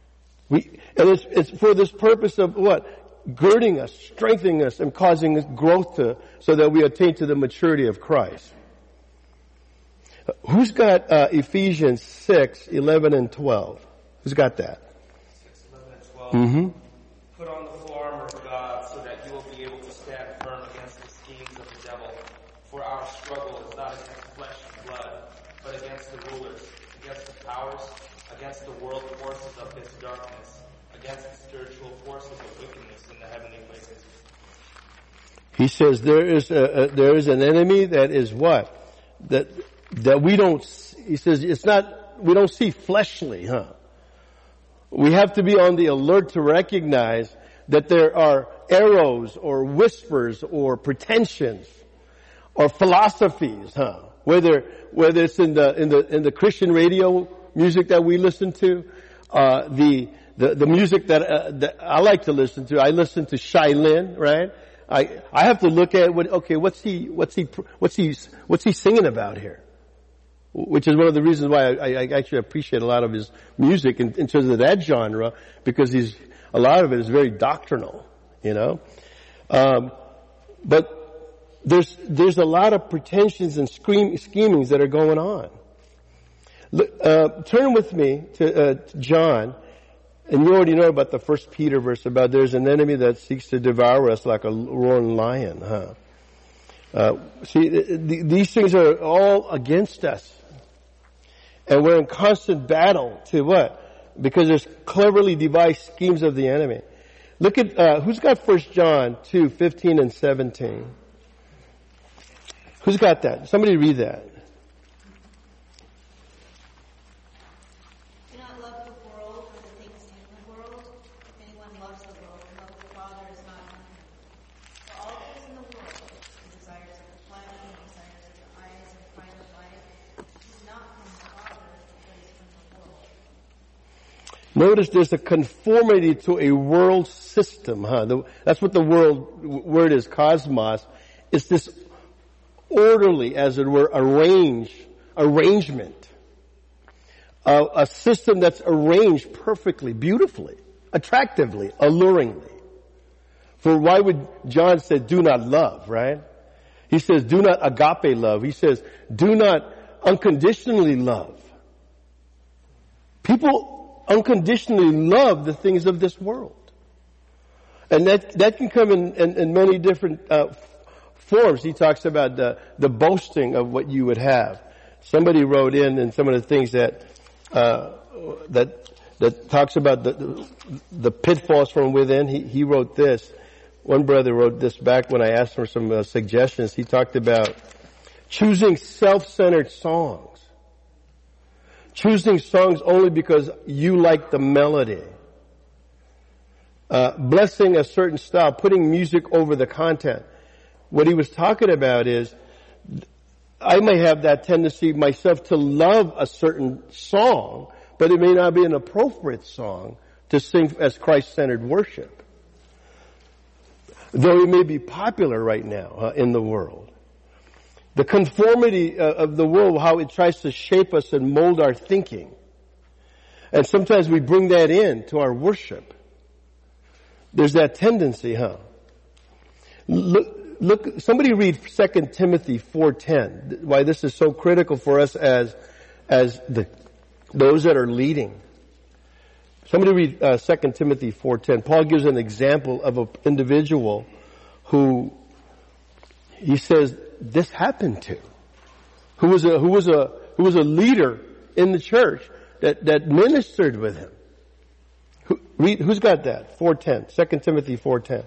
S1: We, and it's, it's for this purpose of what? Girding us, strengthening us, and causing us growth to, so that we attain to the maturity of Christ. Who's got uh, Ephesians six, eleven and twelve? Who's got that?
S10: six, eleven and twelve.
S1: Mm-hmm.
S10: Put on the full armor of God so that you will be able to stand firm against the schemes of the devil. For our struggle is not against flesh and blood, but against the rulers, against the powers, against the world forces of this darkness, against the spiritual forces of wickedness in the heavenly places.
S1: He says there is a, a, there is an enemy that is what? That that we don't, he says it's not, we don't see fleshly, huh? We have to be on the alert to recognize that there are arrows or whispers or pretensions or philosophies, huh? Whether, whether it's in the, in the, in the Christian radio music that we listen to, uh, the, the, the music that, uh, that I like to listen to. I listen to Shai Linne, right? I, I have to look at what, okay, what's he, what's he, what's he, what's he singing about here? Which is one of the reasons why I, I actually appreciate a lot of his music in, in terms of that genre, because he's, a lot of it is very doctrinal, you know. Um, but there's, there's a lot of pretensions and scream, schemings that are going on. Uh, turn with me to, uh, to John, and you already know about the First Peter verse about there's an enemy that seeks to devour us like a roaring lion, huh? Uh, see, th- these things are all against us. And we're in constant battle to what? Because there's cleverly devised schemes of the enemy. Look at, uh, who's got First John two, fifteen and seventeen? Who's got that? Somebody read that.
S11: Do not love the world or the things in the world. If anyone loves the world, the love of the Father is not in him. For all that is in the world, the desires of the flesh, and the desires of the eyes, and pride of life, is not from the Father, but is from the world.
S1: Notice there's a conformity to a world system, huh? The, that's what the world word is, cosmos. It's this orderly, as it were, arrange, arrangement. Uh, a system that's arranged perfectly, beautifully, attractively, alluringly. For why would John say, do not love, right? He says, do not agape love. He says, do not unconditionally love. People unconditionally love the things of this world. And that, that can come in, in, in many different, uh, forms. He talks about the, the boasting of what you would have. Somebody wrote in, and some of the things that, uh, that, that talks about the, the, the pitfalls from within. He, he wrote this. One brother wrote this back when I asked for some uh, suggestions. He talked about choosing self-centered songs. Choosing songs only because you like the melody. Uh, blessing a certain style, putting music over the content. What he was talking about is, I may have that tendency myself to love a certain song, but it may not be an appropriate song to sing as Christ-centered worship. Though it may be popular right now uh, in the world. The conformity uh, of the world, how it tries to shape us and mold our thinking. And sometimes we bring that in to our worship. There's that tendency, huh? Look, Look, somebody read Second Timothy four ten. Why this is so critical for us as, as the, those that are leading. Somebody read uh, Second Timothy four ten. Paul gives an example of an individual who, he says, this happened to. Who was a, who was a, who was a leader in the church that, that ministered with him. Who, read, who's got that? four ten. Second Timothy four ten.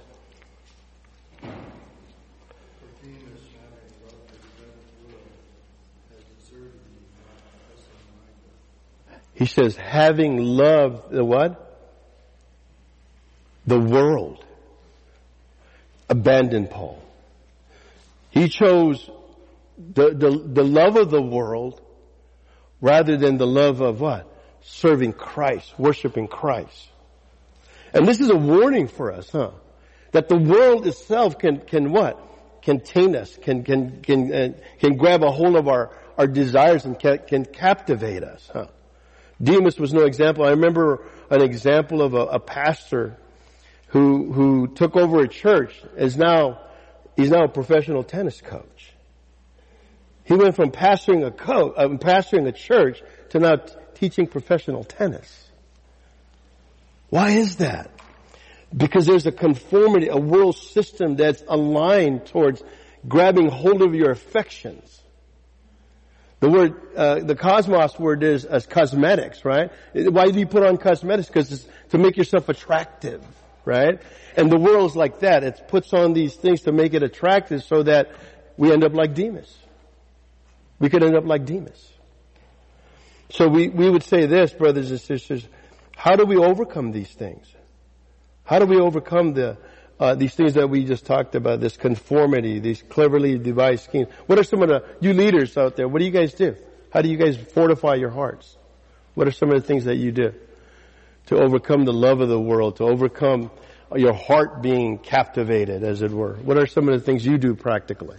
S1: He says, having loved the what? The world. Abandoned Paul. He chose the, the, the love of the world rather than the love of what? Serving Christ, worshiping Christ. And this is a warning for us, huh? That the world itself can, can what? Can taint us, can, can, can, uh, can grab a hold of our, our desires and can, can captivate us, huh? Demas was no example. I remember an example of a, a pastor who who took over a church. Is now he's now a professional tennis coach. He went from pastoring a co- uh, pastoring a church to now t- teaching professional tennis. Why is that? Because there's a conformity, a world system that's aligned towards grabbing hold of your affections. The word, uh, the cosmos word is as cosmetics, right? Why do you put on cosmetics? Because it's to make yourself attractive, right? And the world's like that. It puts on these things to make it attractive so that we end up like Demas. We could end up like Demas. So we, we would say this, brothers and sisters, how do we overcome these things? How do we overcome the Uh, these things that we just talked about, this conformity, these cleverly devised schemes? What are some of the, you leaders out there, what do you guys do? How do you guys fortify your hearts? What are some of the things that you do to overcome the love of the world, to overcome your heart being captivated, as it were? What are some of the things you do practically?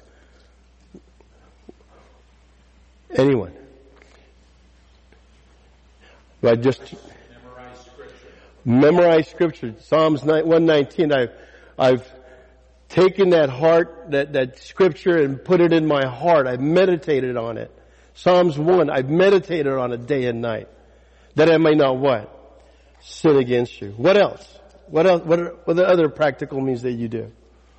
S1: Anyone? I just
S3: Memorize Scripture.
S1: Memorize Scripture. Psalms one nineteen, I've I've taken that heart, that, that scripture and put it in my heart. I've meditated on it. Psalms one, I've meditated on it day and night. That I may not what? Sin against you. What else? What else? What are, what are the other practical means that you do?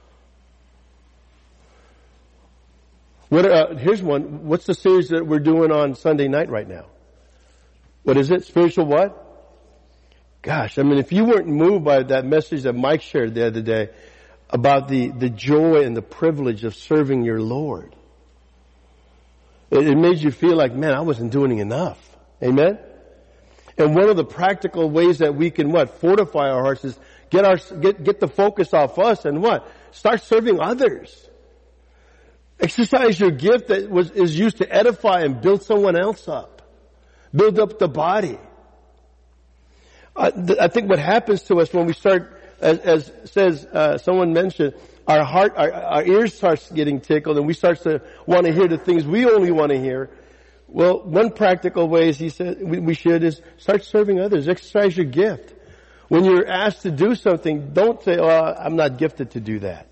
S1: What are, uh, here's one. What's the series that we're doing on Sunday night right now? What is it? Spiritual what? Gosh, I mean, if you weren't moved by that message that Mike shared the other day about the, the joy and the privilege of serving your Lord, it, it made you feel like, man, I wasn't doing enough. Amen? And one of the practical ways that we can what? Fortify our hearts is get our, get, get the focus off us and what? Start serving others. Exercise your gift that was, is used to edify and build someone else up. Build up the body. Uh, th- I think what happens to us when we start, as, as says uh, someone mentioned, our heart, our, our ears starts getting tickled, and we start to want to hear the things we only want to hear. Well, one practical way, as he said, we, we should is start serving others. Exercise your gift. When you're asked to do something, don't say, "Oh, I'm not gifted to do that."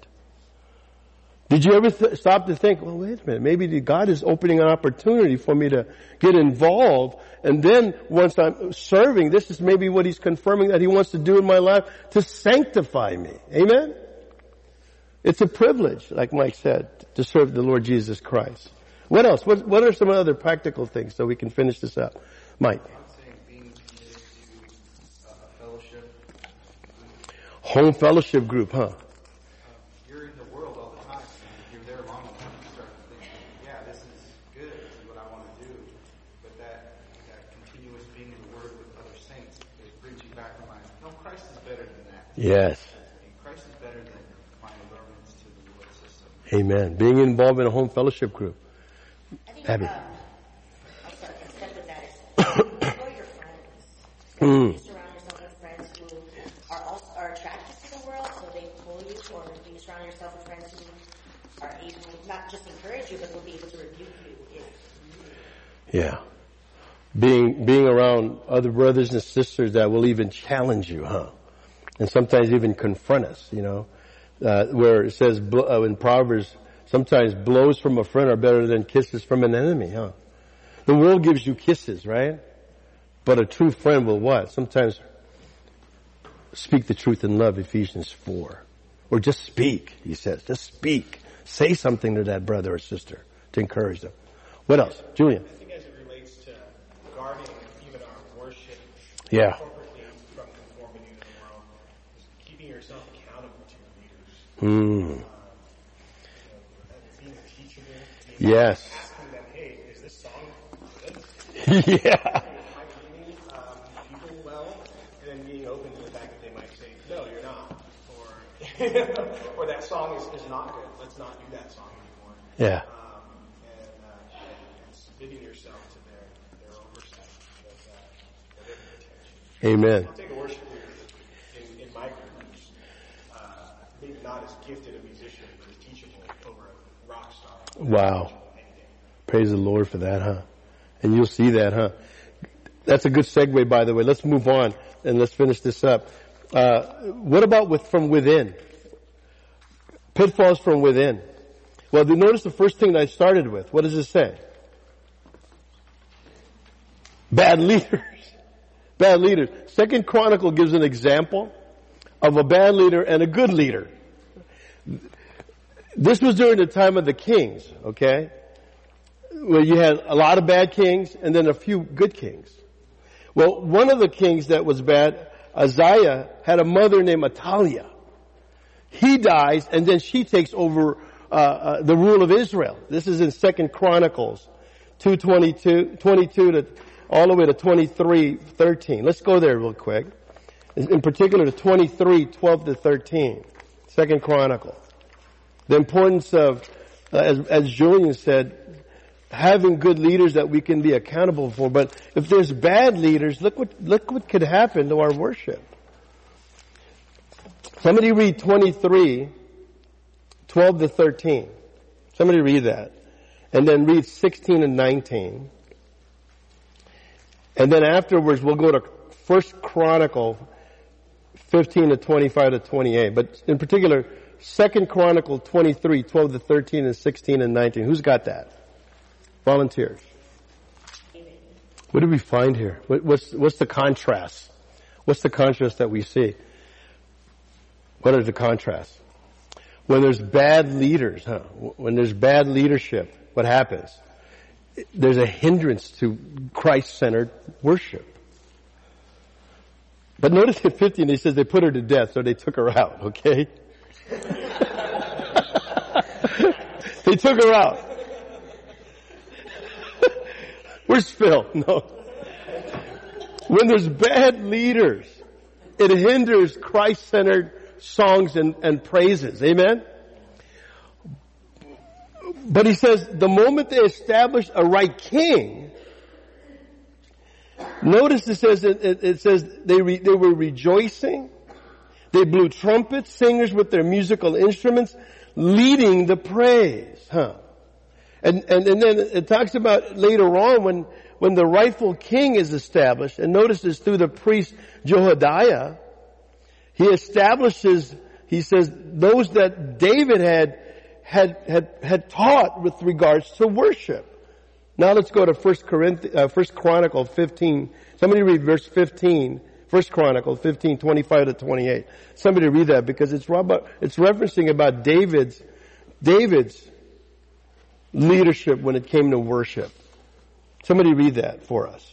S1: Did you ever th- stop to think, well, wait a minute, maybe God is opening an opportunity for me to get involved, and then once I'm serving, this is maybe what He's confirming that He wants to do in my life to sanctify me. Amen? It's a privilege, like Mike said, to serve the Lord Jesus Christ. What else? What, what are some other practical things so we can finish this up? Mike?
S5: I'm saying being committed to uh, a fellowship.
S1: Home fellowship group, huh?
S5: You're in the world all the time. You're there long enough to start to think, yeah, this is good. This is what I want to do. But that, that continuous being in the Word with other saints, it brings you back to mind. No, Christ is better than that.
S1: Yes.
S5: Christ is better than my allurements to the world system.
S1: Amen. Being involved in a home fellowship group.
S6: I think,
S1: Abby.
S6: uh, I'll start a step with that is know your friends.
S1: Mm.
S6: You surround yourself with friends who are also are attracted to the world, so they pull you, or do you surround yourself with friends who are able not just encourage you, but will be able to rebuke you if
S1: Yeah. Being, being around other brothers and sisters that will even challenge you, huh? And sometimes even confront us, you know. Uh, where it says uh, in Proverbs, sometimes blows from a friend are better than kisses from an enemy, huh? The world gives you kisses, right? But a true friend will what? Sometimes speak the truth in love, Ephesians four. Or just speak, he says. Just speak. Say something to that brother or sister to encourage them. What else? Julian?
S7: I think as it relates to guarding even our worship,
S1: Yeah.
S7: appropriately from conformity to the world, is keeping yourself accountable to your leaders.
S1: Hmm.
S7: Um, you know, being teachable. Being
S1: Yes.
S7: asking them, hey, is this song good?
S1: Yeah.
S7: Am I leading um, people well? And then being open to the fact that they might say, no, you're not. Or, or that song is, is not good. Let's not do that song anymore.
S1: Yeah.
S7: Um, and, uh, and submitting yourself to their, their oversight, with, uh, with their attention.
S1: Amen.
S7: I'll take a worship leader in, in my group who's uh, maybe not as gifted a musician, but as teachable over a rock star.
S1: Wow. Praise the Lord for that, huh? And you'll see that, huh? That's a good segue, by the way. Let's move on and let's finish this up. Uh, what about with from within? Pitfalls from within. Well, you notice the first thing that I started with. What does it say? Bad leaders. Bad leaders. Second Chronicle gives an example of a bad leader and a good leader. This was during the time of the kings, okay? Where you had a lot of bad kings and then a few good kings. Well, one of the kings that was bad, Uzziah, had a mother named Athaliah. He dies and then she takes over uh, uh, the rule of Israel. This is in Second Chronicles two twenty-two, twenty-two to all the way to twenty-three thirteen. Let's go there real quick. In particular to twenty-three twelve to thirteen. Second Chronicle. The importance of, uh, as, as Julian said, having good leaders that we can be accountable for. But if there's bad leaders, look what, look what could happen to our worship. Somebody read twenty-three twelve to thirteen. Somebody read that. And then read sixteen and nineteen. And then afterwards we'll go to First Chronicle fifteen to twenty-five to twenty-eight. But in particular, Second Chronicle twenty-three twelve to thirteen and sixteen and nineteen. Who's got that? Volunteers. What do we find here? What, what's, what's the contrast? What's the contrast that we see? What are the contrasts? When there's bad leaders, huh? When there's bad leadership, what happens? There's a hindrance to Christ-centered worship. But notice in fifteen, he says they put her to death, so they took her out, okay? They took her out. Where's Phil? No. When there's bad leaders, it hinders Christ-centered songs and, and praises. Amen? But he says the moment they establish a right king, notice it says it, it, it says they re, they were rejoicing. They blew trumpets, singers with their musical instruments, leading the praise. Huh? And, and, and then it talks about later on when, when the rightful king is established, and notice this through the priest Jehoiada, he establishes, he says, those that David had, had, had, had taught with regards to worship. Now let's go to First Corinthians, uh, First Chronicle fifteen. Somebody read verse fifteen. First Chronicle fifteen, twenty-five to twenty-eight. Somebody read that because it's about, it's referencing about David's, David's leadership when it came to worship. Somebody read that for us.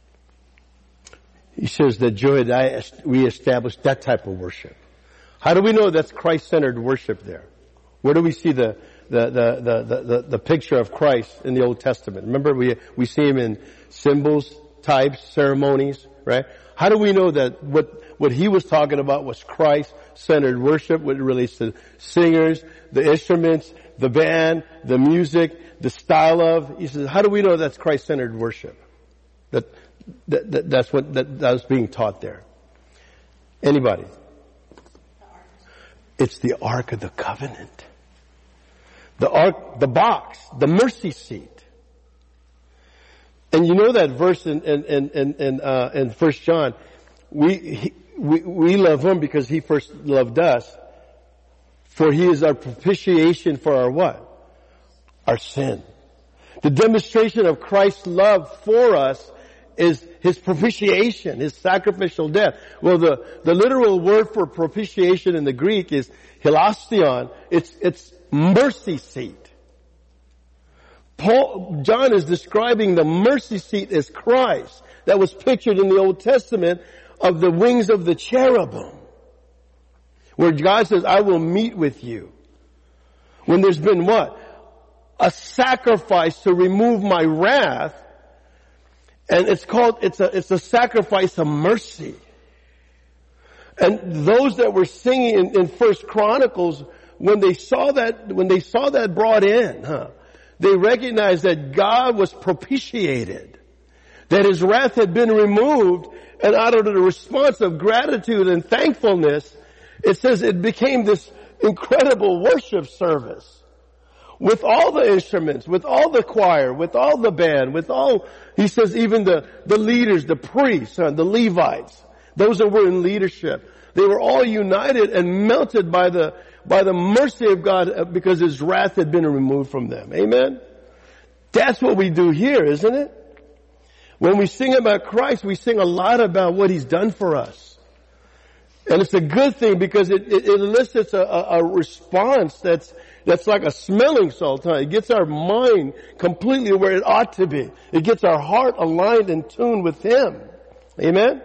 S1: He says that Jehoiada reestablished that type of worship. How do we know that's Christ-centered worship there? Where do we see the the the the the, the picture of Christ in the Old Testament? Remember, we we see him in symbols, types, ceremonies, right? How do we know that what what he was talking about was Christ-centered worship? What it relates to singers, the instruments, the band, the music, the style of. He says, how do we know that's Christ-centered worship? That, that, that that's what that, that was being taught there. Anybody? It's the Ark of the Covenant. The ark, the box, the mercy seat. And you know that verse in in in in, in, uh, in First John. We he, we we love him because he first loved us. For he is our propitiation for our what? Our sin. The demonstration of Christ's love for us is his propitiation, his sacrificial death. Well, the, the literal word for propitiation in the Greek is hilastion. It's, it's mercy seat. Paul, John is describing the mercy seat as Christ that was pictured in the Old Testament of the wings of the cherubim. Where God says, I will meet with you. When there's been what? A sacrifice to remove my wrath. And it's called, it's a, it's a sacrifice of mercy. And those that were singing in, in First Chronicles, when they saw that, when they saw that brought in, huh, they recognized that God was propitiated. That his wrath had been removed, and out of the response of gratitude and thankfulness, it says it became this incredible worship service with all the instruments, with all the choir, with all the band, with all, he says even the, the leaders, the priests, uh, the Levites, those that were in leadership, they were all united and melted by the, by the mercy of God because his wrath had been removed from them. Amen? That's what we do here, isn't it? When we sing about Christ, we sing a lot about what he's done for us. And it's a good thing because it, it, it elicits a, a, a response that's, that's like a smelling salt. Huh? It gets our mind completely where it ought to be. It gets our heart aligned and tuned with him. Amen?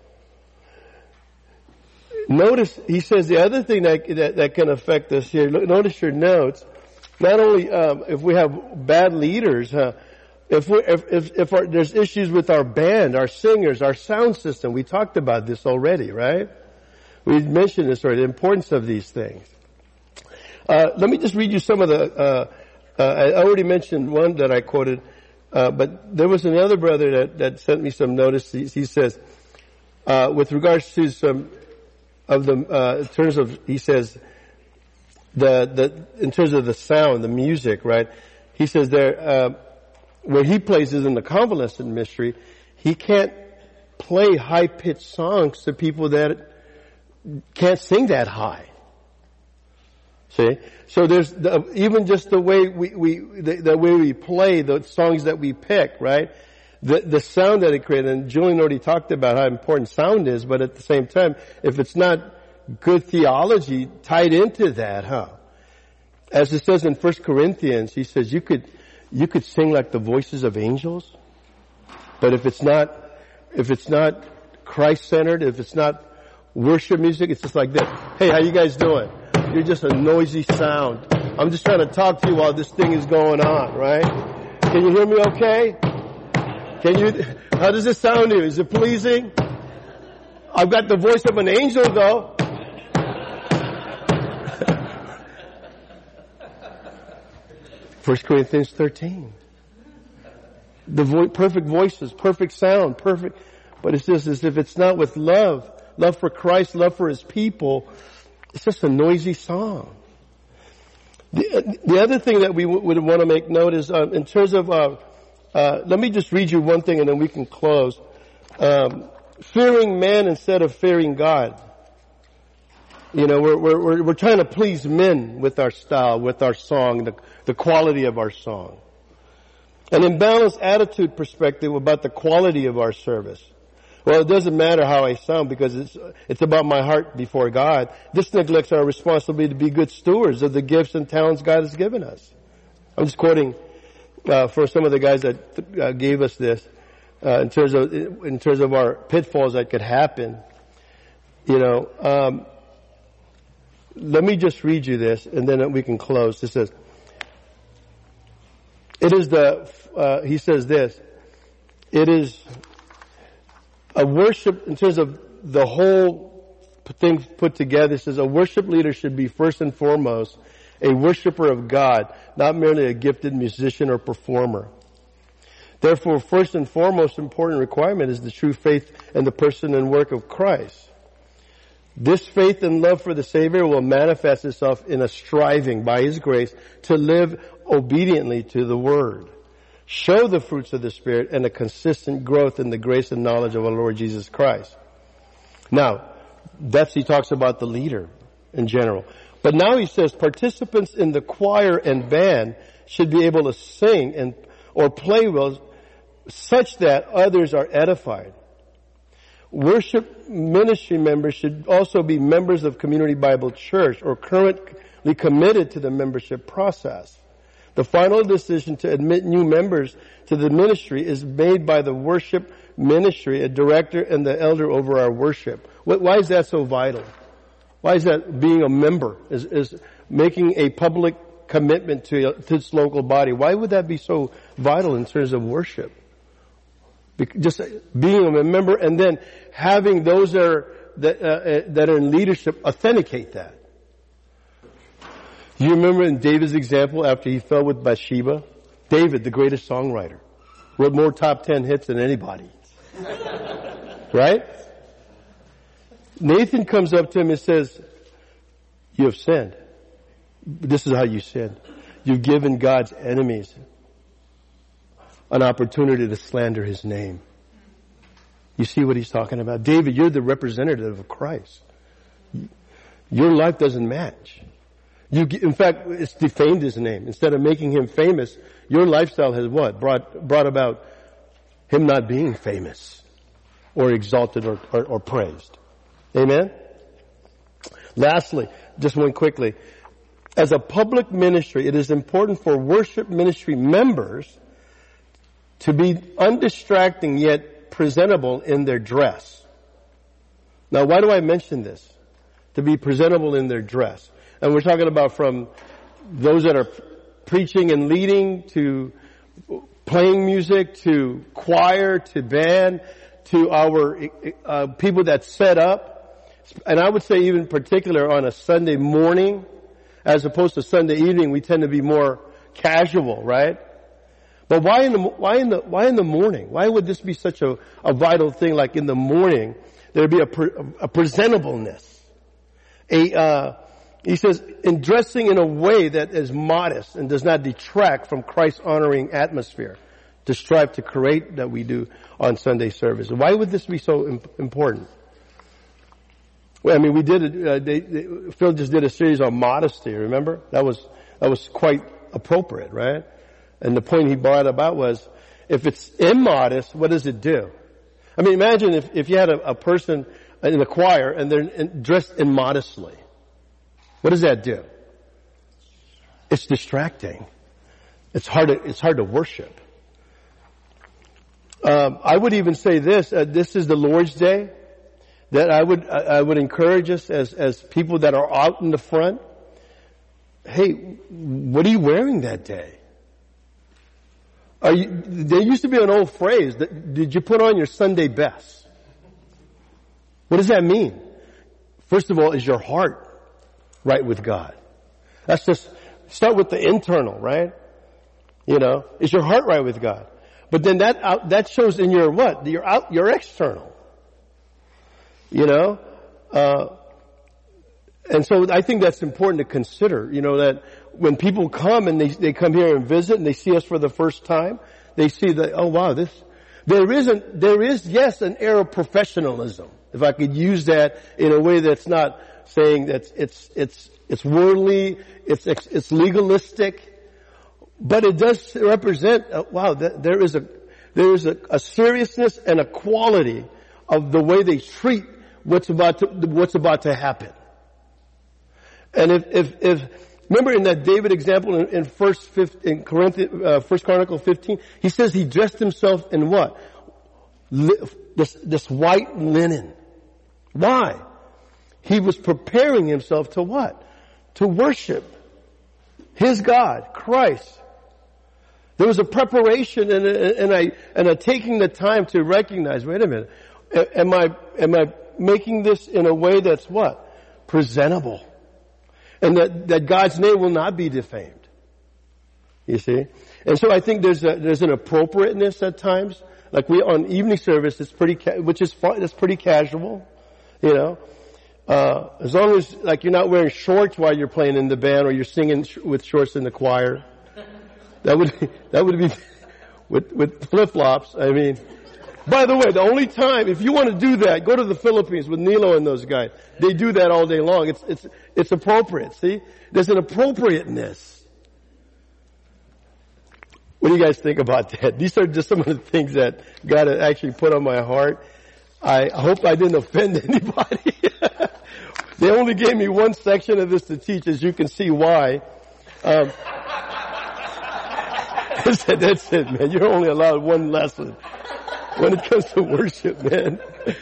S1: Notice, he says the other thing that, that, that can affect us here, notice your notes, not only um, if we have bad leaders, huh, if, we, if, if, if our, there's issues with our band, our singers, our sound system, we talked about this already, right? We mentioned this already, the importance of these things. Uh, let me just read you some of the, uh, uh, I already mentioned one that I quoted, uh, but there was another brother that, that sent me some notice. He, he says, uh, with regards to some of the, uh, in terms of, he says, the, the, in terms of the sound, the music, right? He says there, uh, where he plays is in the convalescent ministry, he can't play high-pitched songs to people that can't sing that high. See? So there's, the, even just the way we, we, the, the way we play, the songs that we pick, right? The, the sound that it creates, and Julian already talked about how important sound is, but at the same time, if it's not good theology tied into that, huh? As it says in First Corinthians, he says you could, you could sing like the voices of angels, but if it's not, if it's not Christ-centered, if it's not worship music, it's just like this. Hey, how you guys doing? You're just a noisy sound. I'm just trying to talk to you while this thing is going on, right? Can you hear me okay? Can you, how does this sound to you? Is it pleasing? I've got the voice of an angel though. First Corinthians thirteen. The vo- perfect voices, perfect sound, perfect, but it's just as if it's not with love, love for Christ, love for his people, it's just a noisy song. The, the other thing that we w- would want to make note is, uh, in terms of, uh, uh, let me just read you one thing and then we can close. Um, fearing man instead of fearing God. You know, we're, we're, we're trying to please men with our style, with our song, the, the quality of our song. An imbalanced attitude perspective about the quality of our service. Well, it doesn't matter how I sound because it's, it's about my heart before God. This neglects our responsibility to be good stewards of the gifts and talents God has given us. I'm just quoting, uh, for some of the guys that uh, gave us this, uh, in terms of, in terms of our pitfalls that could happen. You know, um, let me just read you this and then we can close. It says, it is the, uh, he says this, it is a worship, in terms of the whole thing put together, it says a worship leader should be first and foremost a worshiper of God, not merely a gifted musician or performer. Therefore, first and foremost important requirement is the true faith in the person and work of Christ. This faith and love for the Savior will manifest itself in a striving by His grace to live obediently to the Word. Show the fruits of the Spirit and a consistent growth in the grace and knowledge of our Lord Jesus Christ. Now, that's, he talks about the leader in general. But now he says participants in the choir and band should be able to sing and or play well such that others are edified. Worship ministry members should also be members of Community Bible Church or currently committed to the membership process. The final decision to admit new members to the ministry is made by the worship ministry, a director and the elder over our worship. Why is that so vital? Why is that being a member, is, is making a public commitment to, to its local body? Why would that be so vital in terms of worship? Just being a member and then having those that are, that, uh, that are in leadership authenticate that. You remember in David's example after he fell with Bathsheba? David, the greatest songwriter, wrote more top ten hits than anybody. Right? Nathan comes up to him and says, you have sinned. This is how you sinned. you've given God's enemies an opportunity to slander his name. You see what he's talking about? David, you're the representative of Christ. Your life doesn't match. You, in fact, it's defamed his name. Instead of making him famous, your lifestyle has what? Brought, brought about him not being famous or exalted or, or, or praised. Amen? Lastly, just one quickly. As a public ministry, it is important for worship ministry members to be undistracting yet presentable in their dress. Now, why do I mention this? To be presentable in their dress. And we're talking about from those that are preaching and leading to playing music to choir to band to our uh, people that set up. And I would say even in particular on a Sunday morning as opposed to Sunday evening, we tend to be more casual, right? But why in the, why in the, why in the morning? Why would this be such a, a vital thing? Like in the morning, there'd be a, pre, a presentableness. A, uh, he says, in dressing in a way that is modest and does not detract from Christ's honoring atmosphere to strive to create that we do on Sunday service. Why would this be so imp- important? Well, I mean, we did it, uh, they, they, Phil just did a series on modesty, remember? That was, that was quite appropriate, right? And the point he brought about was, if it's immodest, what does it do? I mean, imagine if, if you had a, a person in the choir and they're in, dressed immodestly. What does that do? It's distracting. It's hard to, it's hard to worship. Um, I would even say this, uh, this is the Lord's Day, that I would, I would encourage us as, as people that are out in the front. Hey, what are you wearing that day? Are you, there used to be an old phrase, that, did you put on your Sunday best? What does that mean? First of all, is your heart right with God? That's just, start with the internal, right? You know, is your heart right with God? But then that out, that shows in your what? Your out, your external. You know? Uh, and so I think that's important to consider, you know, that when people come and they, they come here and visit and they see us for the first time, they see that, oh wow, this, there isn't, there is, yes, an air of professionalism. If I could use that in a way that's not saying that it's, it's, it's worldly, it's, it's legalistic, but it does represent, uh, wow, there is a, there is a, a seriousness and a quality of the way they treat what's about to, what's about to happen. And if, if, if, remember in that David example in, in first, fifth, in Corinthians, uh, First Chronicle fifteen, he says he dressed himself in what? Li, this, this white linen. Why? He was preparing himself to what? To worship his God, Christ. There was a preparation and a, and a, and a taking the time to recognize, wait a minute, am I, am I making this in a way that's what? Presentable. And that, that God's name will not be defamed. You see? And so I think there's a, there's an appropriateness at times. Like we, on evening service, it's pretty, ca- which is fun, it's pretty casual. You know? Uh, as long as, like, you're not wearing shorts while you're playing in the band or you're singing sh- with shorts in the choir. That would be, that would be, with, with flip-flops, I mean. By the way, the only time, if you want to do that, go to the Philippines with Nilo and those guys. They do that all day long. It's, it's, it's appropriate, see? There's an appropriateness. What do you guys think about that? These are just some of the things that God had actually put on my heart. I hope I didn't offend anybody. They only gave me one section of this to teach, as you can see why. Um, that's it, man. You're only allowed one lesson when it comes to worship, man.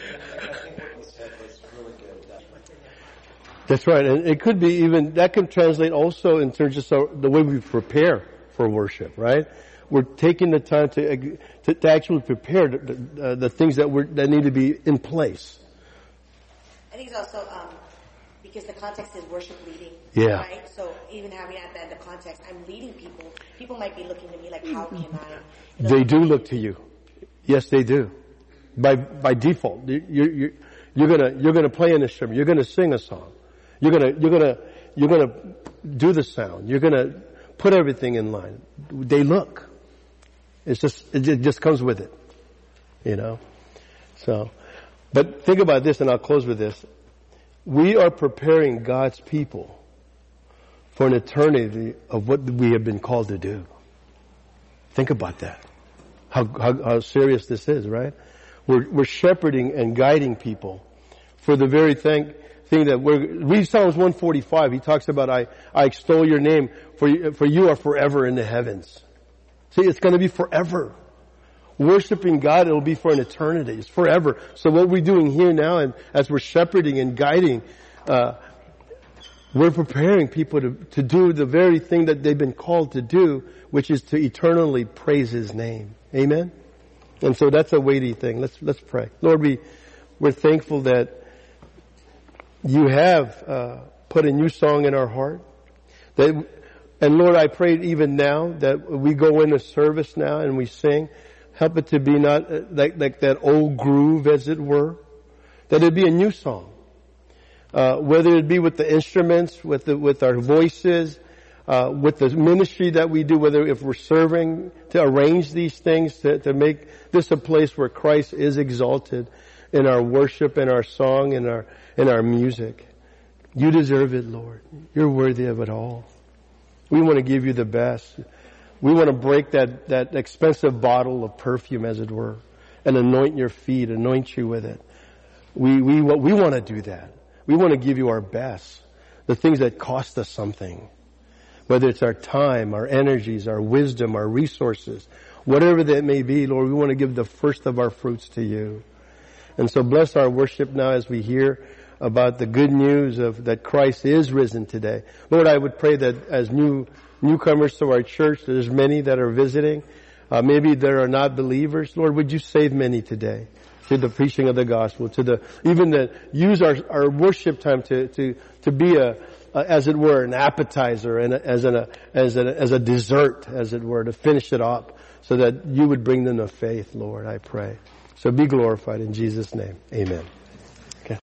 S1: That's right. And it could be even, that can translate also in terms of so, the way we prepare for worship, right? We're taking the time to to, to actually prepare the, uh, the things that we're, that need to be in place.
S6: I think it's also um, because the context is worship leading.
S1: Yeah.
S6: Right? So even having at the, the context, I'm leading people. People might be looking to me like, how can I? You know,
S1: they do look to you. Yes, they do. By by default, you you you're gonna you're gonna play an instrument. You're gonna sing a song. You're gonna you're gonna you're gonna do the sound. You're gonna put everything in line. They look. It's just, it just comes with it. You know? So, but think about this, and I'll close with this. We are preparing God's people for an eternity of what we have been called to do. Think about that. How, how, how serious this is, right? We're, we're shepherding and guiding people for the very thing, thing that we're, read Psalms one forty-five. He talks about, I, I extol your name for you, for you are forever in the heavens. See, it's going to be forever. Worshiping God, it'll be for an eternity. It's forever. So what we're doing here now, and as we're shepherding and guiding, uh, we're preparing people to, to do the very thing that they've been called to do, which is to eternally praise His name. Amen? And so that's a weighty thing. Let's, let's pray. Lord, we, we're thankful that you have, uh, put a new song in our heart. That, and Lord, I pray even now that we go into service now and we sing. Help it to be not uh, like, like that old groove, as it were. That it be a new song. Uh, whether it be with the instruments, with the, with our voices, uh, with the ministry that we do, whether if we're serving, to arrange these things, to, to make this a place where Christ is exalted in our worship, in our song, in our, in our music. You deserve it, Lord. You're worthy of it all. We want to give you the best. We want to break that, that expensive bottle of perfume, as it were, and anoint your feet, anoint you with it. We, we, we want to do that. We want to give you our best. The things that cost us something. Whether it's our time, our energies, our wisdom, our resources, whatever that may be, Lord, we want to give the first of our fruits to you. And so bless our worship now as we hear about the good news of that Christ is risen today. Lord, I would pray that as new newcomers to our church, there's many that are visiting. Uh, maybe there are not believers. Lord, would you save many today through the preaching of the gospel, to the even the use our our worship time to to to be a, a as it were an appetizer and a, as an a, as a as a dessert, as it were, to finish it up, so that you would bring them to faith, Lord. I pray. So be glorified in Jesus' name. Amen.